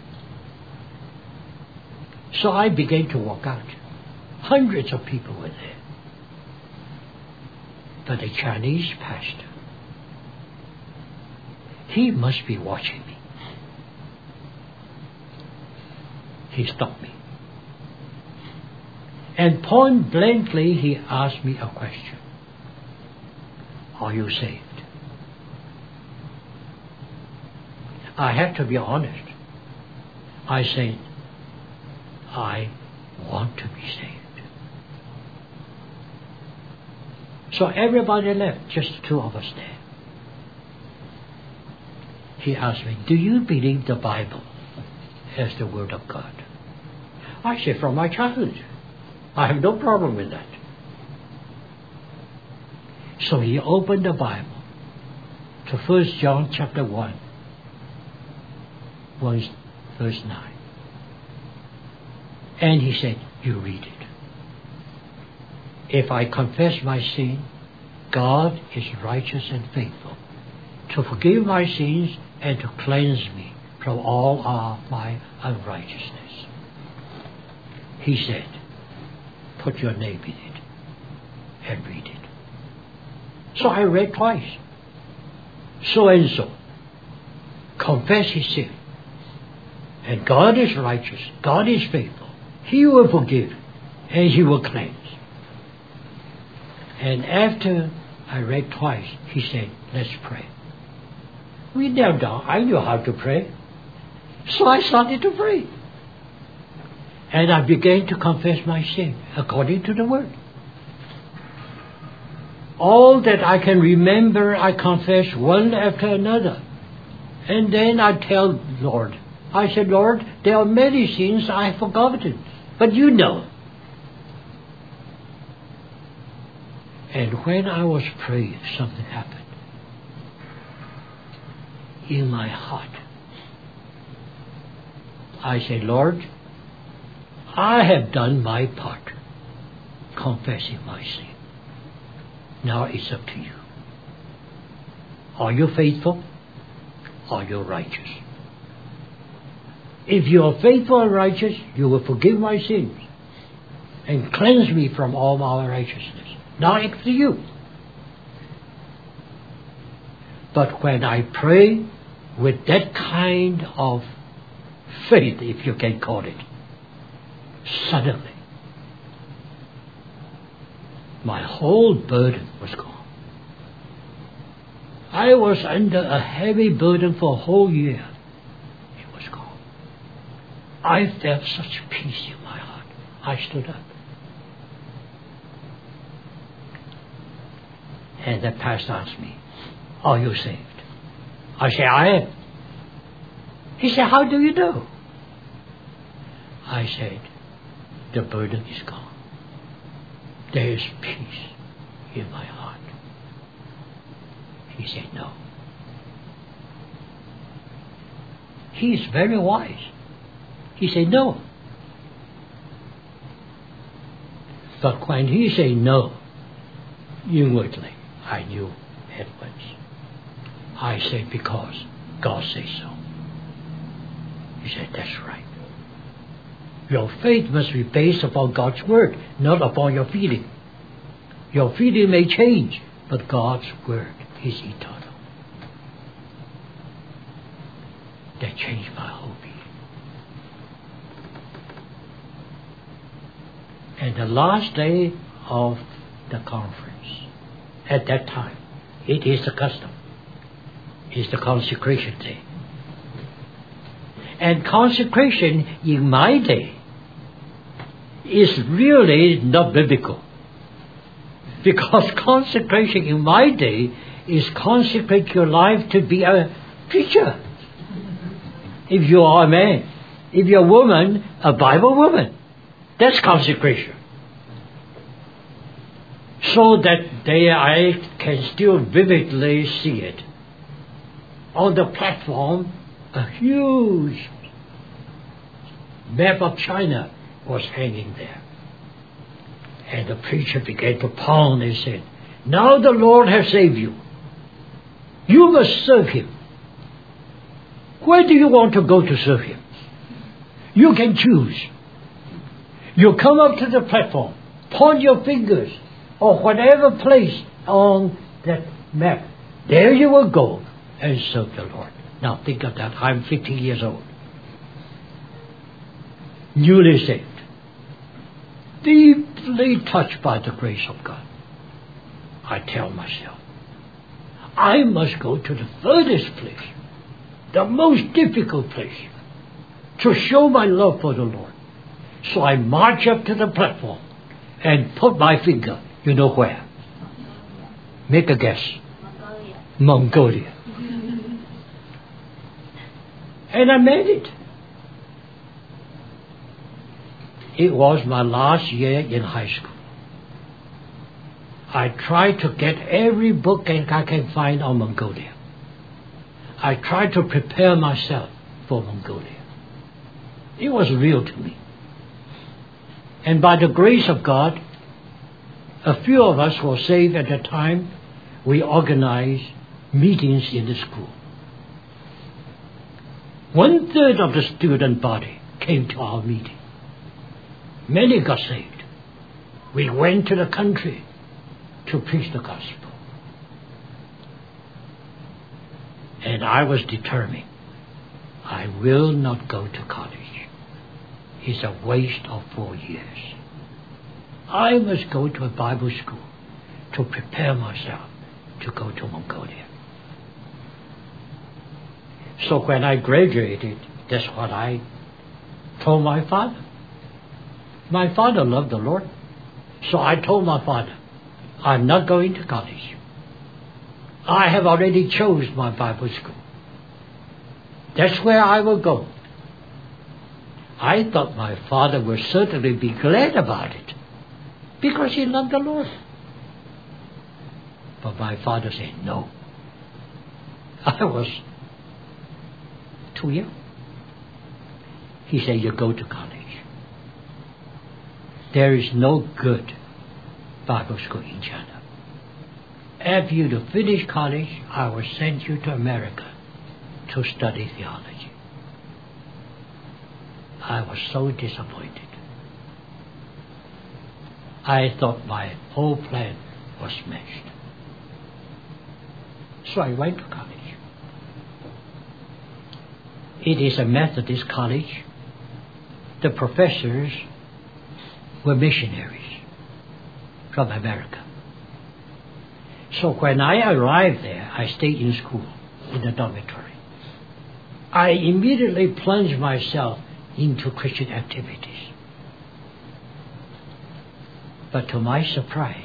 So I began to walk out. Hundreds of people were there. But a Chinese pastor, he must be watching me. He stopped me. And point blankly, he asked me a question. Are you saved? I have to be honest. I said, I want to be saved. So everybody left, just the two of us there. He asked me, do you believe the Bible as the Word of God? I said, from my childhood. I have no problem with that. So he opened the Bible to First John chapter one, verse nine. And he said, you read it. If I confess my sin, God is righteous and faithful to forgive my sins and to cleanse me from all of my unrighteousness. He said, put your name in it and read it. So I read twice. So and so. Confess his sin. And God is righteous. God is faithful. He will forgive. And he will cleanse. And after I read twice, he said, let's pray. We knelt down. I knew how to pray. So I started to pray. And I began to confess my sin according to the word. All that I can remember, I confess one after another. And then I tell Lord, I said, Lord, there are many sins I have forgotten, but you know. And when I was praying, something happened. In my heart, I said, Lord, I have done my part, confessing my sin. Now it's up to you. Are you faithful? Are you righteous? If you are faithful and righteous, you will forgive my sins and cleanse me from all my righteousness. Now it's to you. But when I pray with that kind of faith, if you can call it, suddenly my whole burden was gone. I was under a heavy burden for a whole year. It was gone. I felt such peace in my heart. I stood up. And the pastor asked me, are you saved? I said, I am. He said, how do you know? I said, the burden is gone. There is peace in my heart. He said, no. He is very wise. He said, no. But when he said no, inwardly, I knew at once. I said, because God says so. He said, that's right. Your faith must be based upon God's word, not upon your feeling. Your feeling may change, but God's word is eternal. That changed my whole being. And the last day of the conference, at that time, it is the custom. It's the consecration day. And consecration in my day is really not biblical. Because consecration in my day is consecrate your life to be a preacher. If you are a man, if you're a woman, a Bible woman, that's consecration. So that day I can still vividly see it. On the platform, a huge map of China was hanging there. And the preacher began to pound and said, now the Lord has saved you. You must serve Him. Where do you want to go to serve Him? You can choose. You come up to the platform, point your fingers, or whatever place on that map. There you will go and serve the Lord. Now think of that. I'm fifty years old. Newly saved. Deeply touched by the grace of God. I tell myself, I must go to the furthest place, the most difficult place, to show my love for the Lord. So I march up to the platform and put my finger, you know where? Make a guess. Mongolia. Mongolia. And I made it. It was my last year in high school. I tried to get every book I can find on Mongolia. I tried to prepare myself for Mongolia. It was real to me. And by the grace of God, a few of us were saved at the time. We organized meetings in the school. One third of the student body came to our meeting. Many got saved. We went to the country to preach the gospel. And I was determined, I will not go to college. It's a waste of four years. I must go to a Bible school to prepare myself to go to Mongolia. So when I graduated, that's what I told my father. My father loved the Lord. So I told my father, I'm not going to college. I have already chose my Bible school. That's where I will go. I thought my father would certainly be glad about it, because he loved the Lord. But my father said no. I was too young. He said, you go to college. There is no good Bible school in China. After you to finish college, I will send you to America to study theology. I was so disappointed. I thought my whole plan was smashed. So I went to college. It is a Methodist college. The professors were missionaries from America. So when I arrived there, I stayed in school, in the dormitory. I immediately plunged myself into Christian activities. But to my surprise,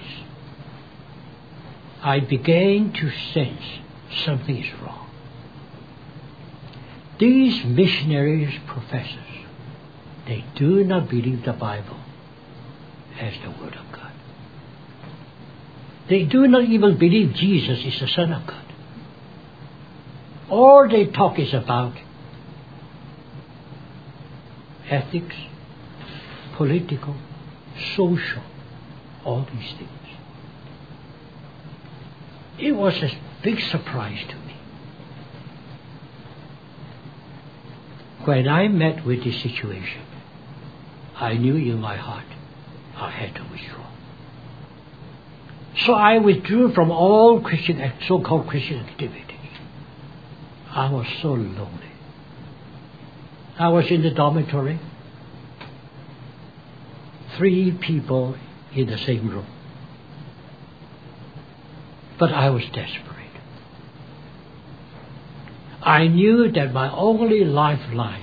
I began to sense something is wrong. These missionaries, professors, they do not believe the Bible as the Word of God. They do not even believe Jesus is the Son of God. All they talk is about ethics, political, social, all these things. It was a big surprise to me. When I met with this situation, I knew in my heart I had to withdraw. So I withdrew from all Christian, so-called Christian activities. I was so lonely. I was in the dormitory, three people in the same room. But I was desperate. I knew that my only lifeline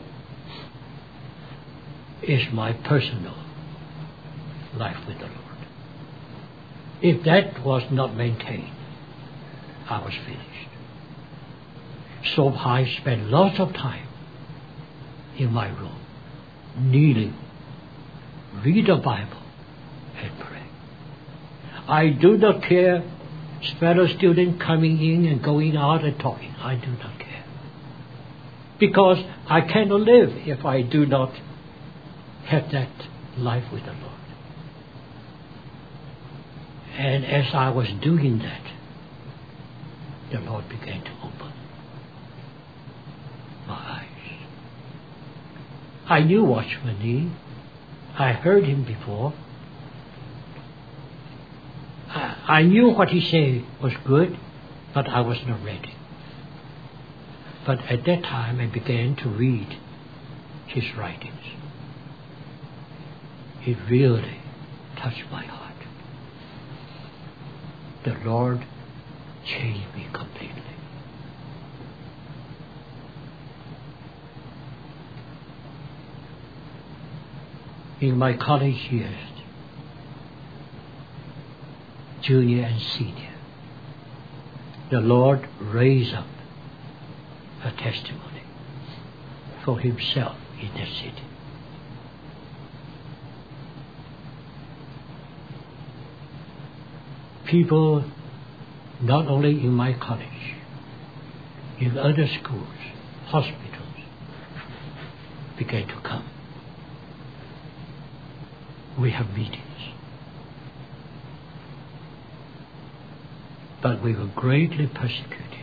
is my personal life with the Lord. If that was not maintained, I was finished. So I spent lots of time in my room, kneeling, read the Bible, and pray. I do not care fellow students coming in and going out and talking. I do not care. Because I cannot live if I do not have that life with the Lord. And as I was doing that, the Lord began to open my eyes. I knew Watchman Nee. I heard him before. I, I knew what he said was good, but I was not ready. But at that time, I began to read his writings. It really touched my heart. The Lord changed me completely. In my college years, junior and senior, the Lord raised up a testimony for himself in that city. People, not only in my college, in other schools, hospitals, began to come. We have meetings. But we were greatly persecuted,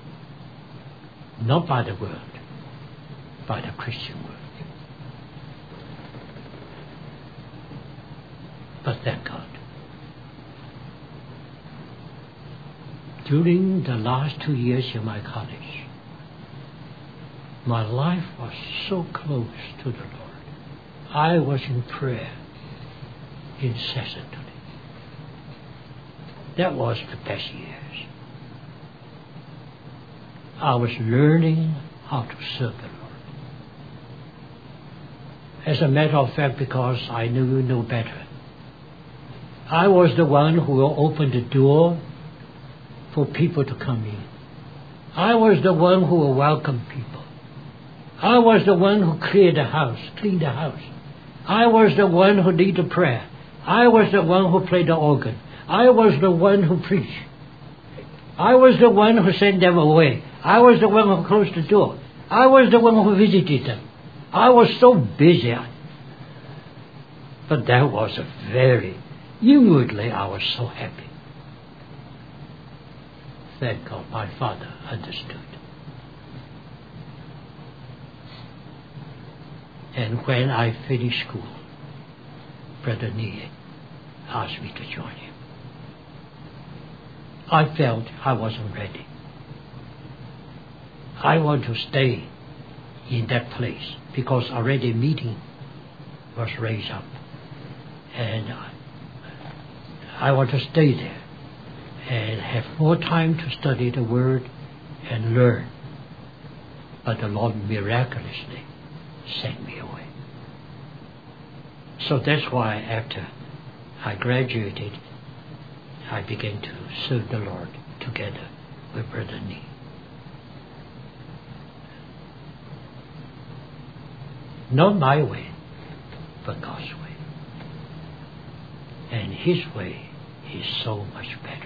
not by the world, by the Christian world. But thank God. During the last two years in my college, my life was so close to the Lord. I was in prayer incessantly. That was the best years. I was learning how to serve the Lord. As a matter of fact, because I knew no better, I was the one who will open the door for people to come in. I was the one who will welcome people. I was the one who cleared the house, cleaned the house. I was the one who led the prayer. I was the one who played the organ. I was the one who preached. I was the one who sent them away. I was the one who closed the door. I was the one who visited them. I was so busy. But that was a very, inwardly I was so happy. Thank God my father understood. And when I finished school, Brother Nee asked me to join him. I felt I wasn't ready. I want to stay in that place because already a meeting was raised up. And I want to stay there and have more time to study the Word and learn. But the Lord miraculously sent me away. So that's why after I graduated, I began to serve the Lord together with Brother Nee. Not my way, but God's way. And His way is so much better.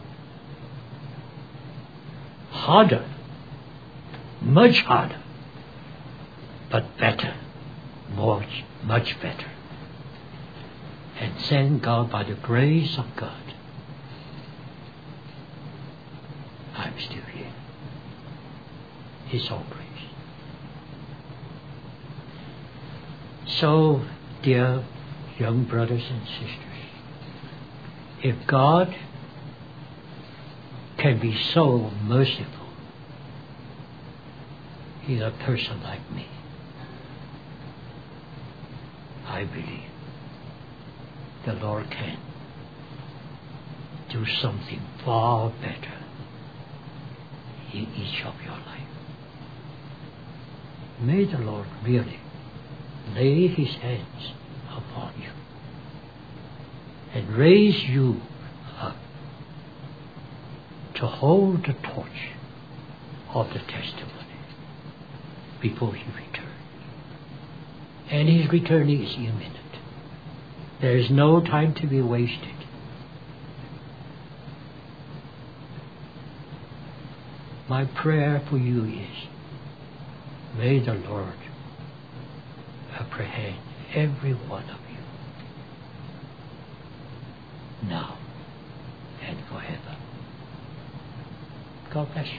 Harder, much harder, but better, much, much better. And thank God, by the grace of God, I'm still here. It's all grace. So, dear young brothers and sisters, if God can be so merciful in a person like me, I believe the Lord can do something far better in each of your life. May the Lord really lay His hands upon you and raise you up to hold the torch of the testimony before He returns. And His return is imminent. There is no time to be wasted. My prayer for you is, may the Lord apprehend every one of you now and forever. God bless you.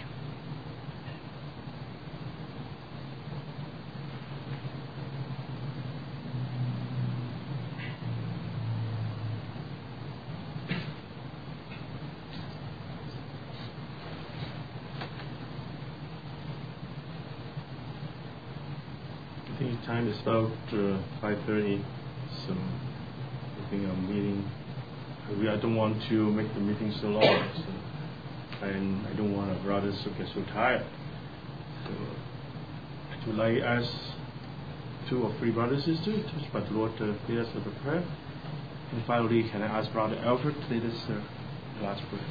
I think the time is about uh, five thirty, so I think our meeting, we, I don't want to make the meeting so long, so, and I don't want our brothers to get so tired. So I would like to ask two or three brothers and sisters, but the Lord uh, lead us with a prayer. And finally, can I ask Brother Alfred to lead us uh, the last prayer?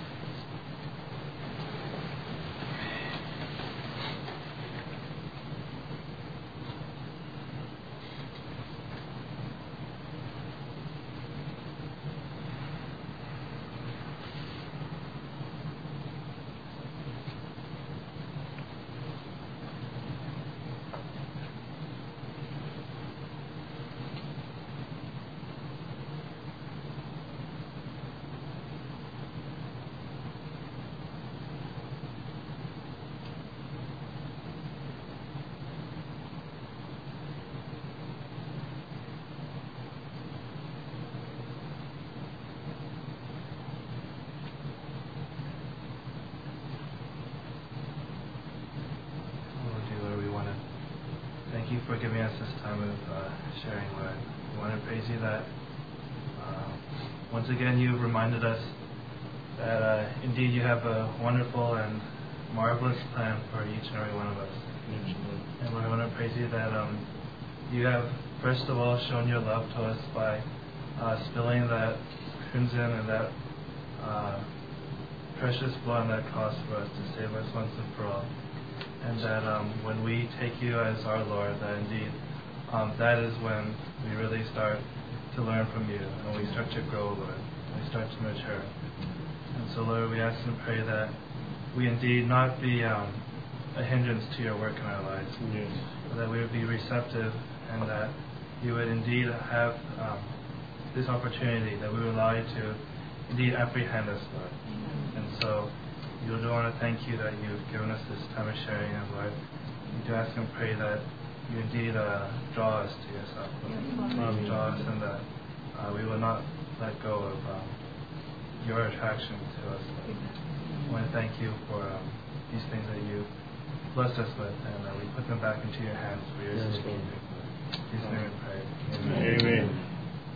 for giving us this time of uh, sharing, Lord. We want to praise you that uh, once again you've reminded us that uh, indeed you have a wonderful and marvelous plan for each and every one of us. Yes, and Lord, I want to praise you that um, you have first of all shown your love to us by uh, spilling that crimson and that uh, precious blood on that cross for us to save us once and for all. And that um, when we take you as our Lord, that indeed um, that is when we really start to learn from you, and we start to grow, Lord, and we start to mature. And so, Lord, we ask and pray that we indeed not be um, a hindrance to your work in our lives, yes. but that we would be receptive, and that you would indeed have um, this opportunity, that we would allow you to indeed apprehend us, Lord. And so, we do want to thank you that you've given us this time of sharing, and Lord, we do ask and pray that you indeed uh, draw us to yourself, Lord. Um, draw us, and that uh, we will not let go of um, your attraction to us, Lord. I want to thank you for um, these things that you blessed us with, and that we put them back into your hands for your sake. In Jesus' name we pray. Amen. Amen.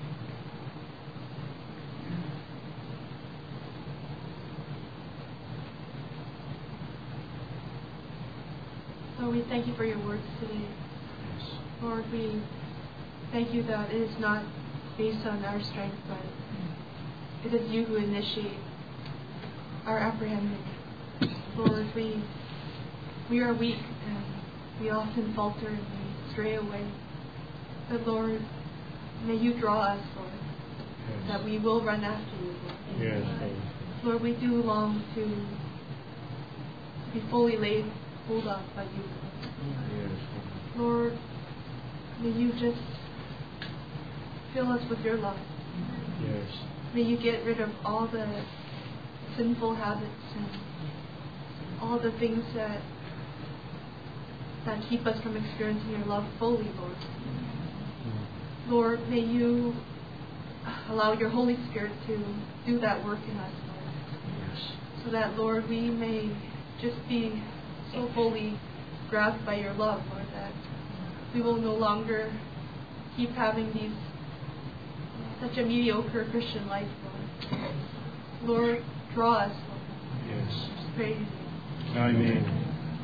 Lord, we thank you for your words today. Lord, we thank you that it is not based on our strength, but it is you who initiate our apprehending. Lord, we we are weak and we often falter and we stray away. But Lord, may you draw us, Lord, yes. that we will run after you, Lord. Yes. Lord, we do long to, to be fully laid hold of by you, Lord. Yes. Lord, may you just fill us with your love. Yes. May you get rid of all the sinful habits and all the things that that keep us from experiencing your love fully, Lord. Lord, may you allow your Holy Spirit to do that work in us, Lord. Yes. So that, Lord, we may just be so fully grasped by your love, Lord, that we will no longer keep having these such a mediocre Christian life, Lord. Lord, draw us, Lord. Yes. Just pray to you. Amen.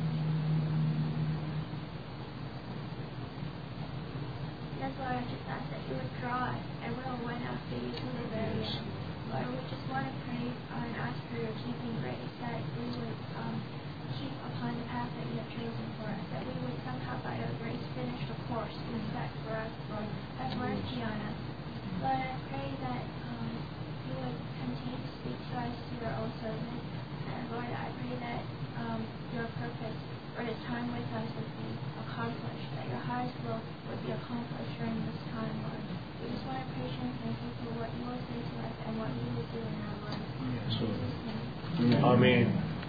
Yes, Lord, I just ask that you would draw us, and we'll run after you to the very end. Lord, we just want to pray uh, and ask for your keeping grace, that we would um, keep upon the path that you have chosen for us, that we would somehow by your grace finish the course you set for us, Lord. Have mercy on us. Lord, I pray that um, you would continue to speak to us through your own servant. And Lord, I pray that um, your purpose for this time with us would be accomplished, that your highest will would be accomplished during this time, Lord. We just want to praise you and thank you for what you will say to us and what you will do in our lives. Yes. In Jesus' name. Amen.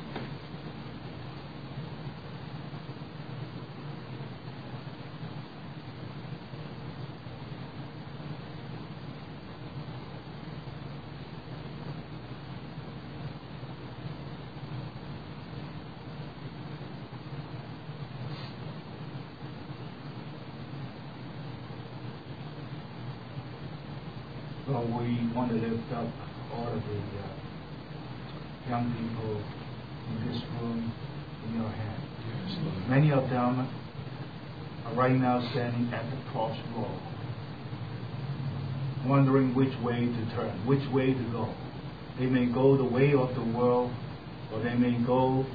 Lord, we want to lift up all of the uh, young people in this room in your hand. Yes, Lord. Many of them are right now standing at the crossroad, wondering which way to turn, which way to go. They may go the way of the world, or they may go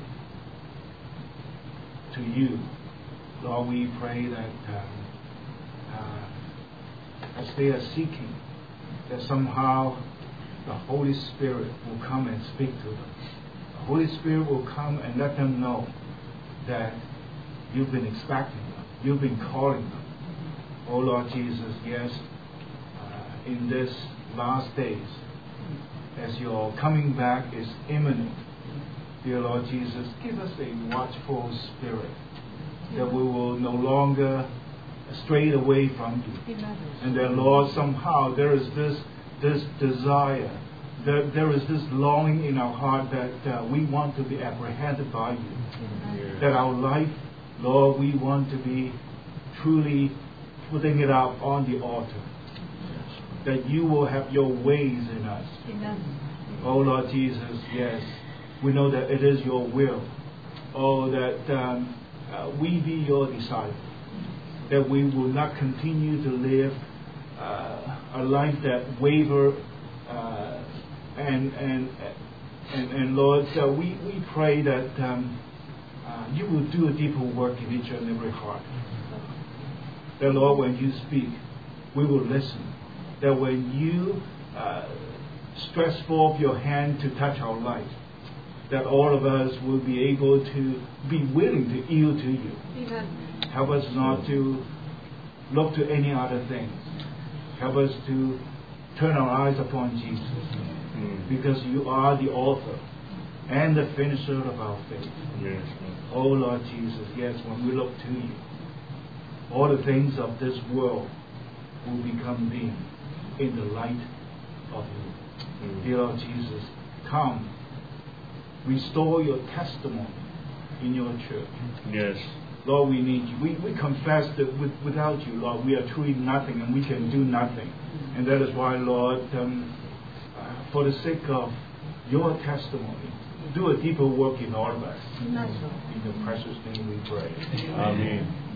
to you. Lord, we pray that um, uh, as they are seeking, that somehow the Holy Spirit will come and speak to them. The Holy Spirit will come and let them know that you've been expecting them. You've been calling them. Oh Lord Jesus, yes, uh, in this last days, as your coming back is imminent, dear Lord Jesus, give us a watchful spirit, that we will no longer stray away from you. Amen. And that, Lord, somehow there is this this desire, there, there is this longing in our heart that uh, we want to be apprehended by you. Amen. That our life, Lord, we want to be truly putting it out on the altar. That you will have your ways in us. Amen. Oh Lord Jesus, yes, we know that it is your will. Oh, that um, uh, we be your disciples. That we will not continue to live uh, a life that waver. Uh, and, and and and Lord, uh, we, we pray that um, uh, you will do a deeper work in each and every heart. That Lord, when you speak, we will listen. That when you uh, stretch forth your hand to touch our life, that all of us will be able to be willing to yield to you. Amen. Help us not to look to any other things. Help us to turn our eyes upon Jesus. Mm. Because you are the author and the finisher of our faith. Yes. Oh Lord Jesus, yes, when we look to you, all the things of this world will become dim in the light of you. Mm. Dear Lord Jesus, come, restore your testimony in your church. Yes. Lord, we need you. We, we confess that with, without you, Lord, we are truly nothing and we can do nothing. And that is why, Lord, um, uh, for the sake of your testimony, do a deeper work in all of us. In the precious name we pray. Amen.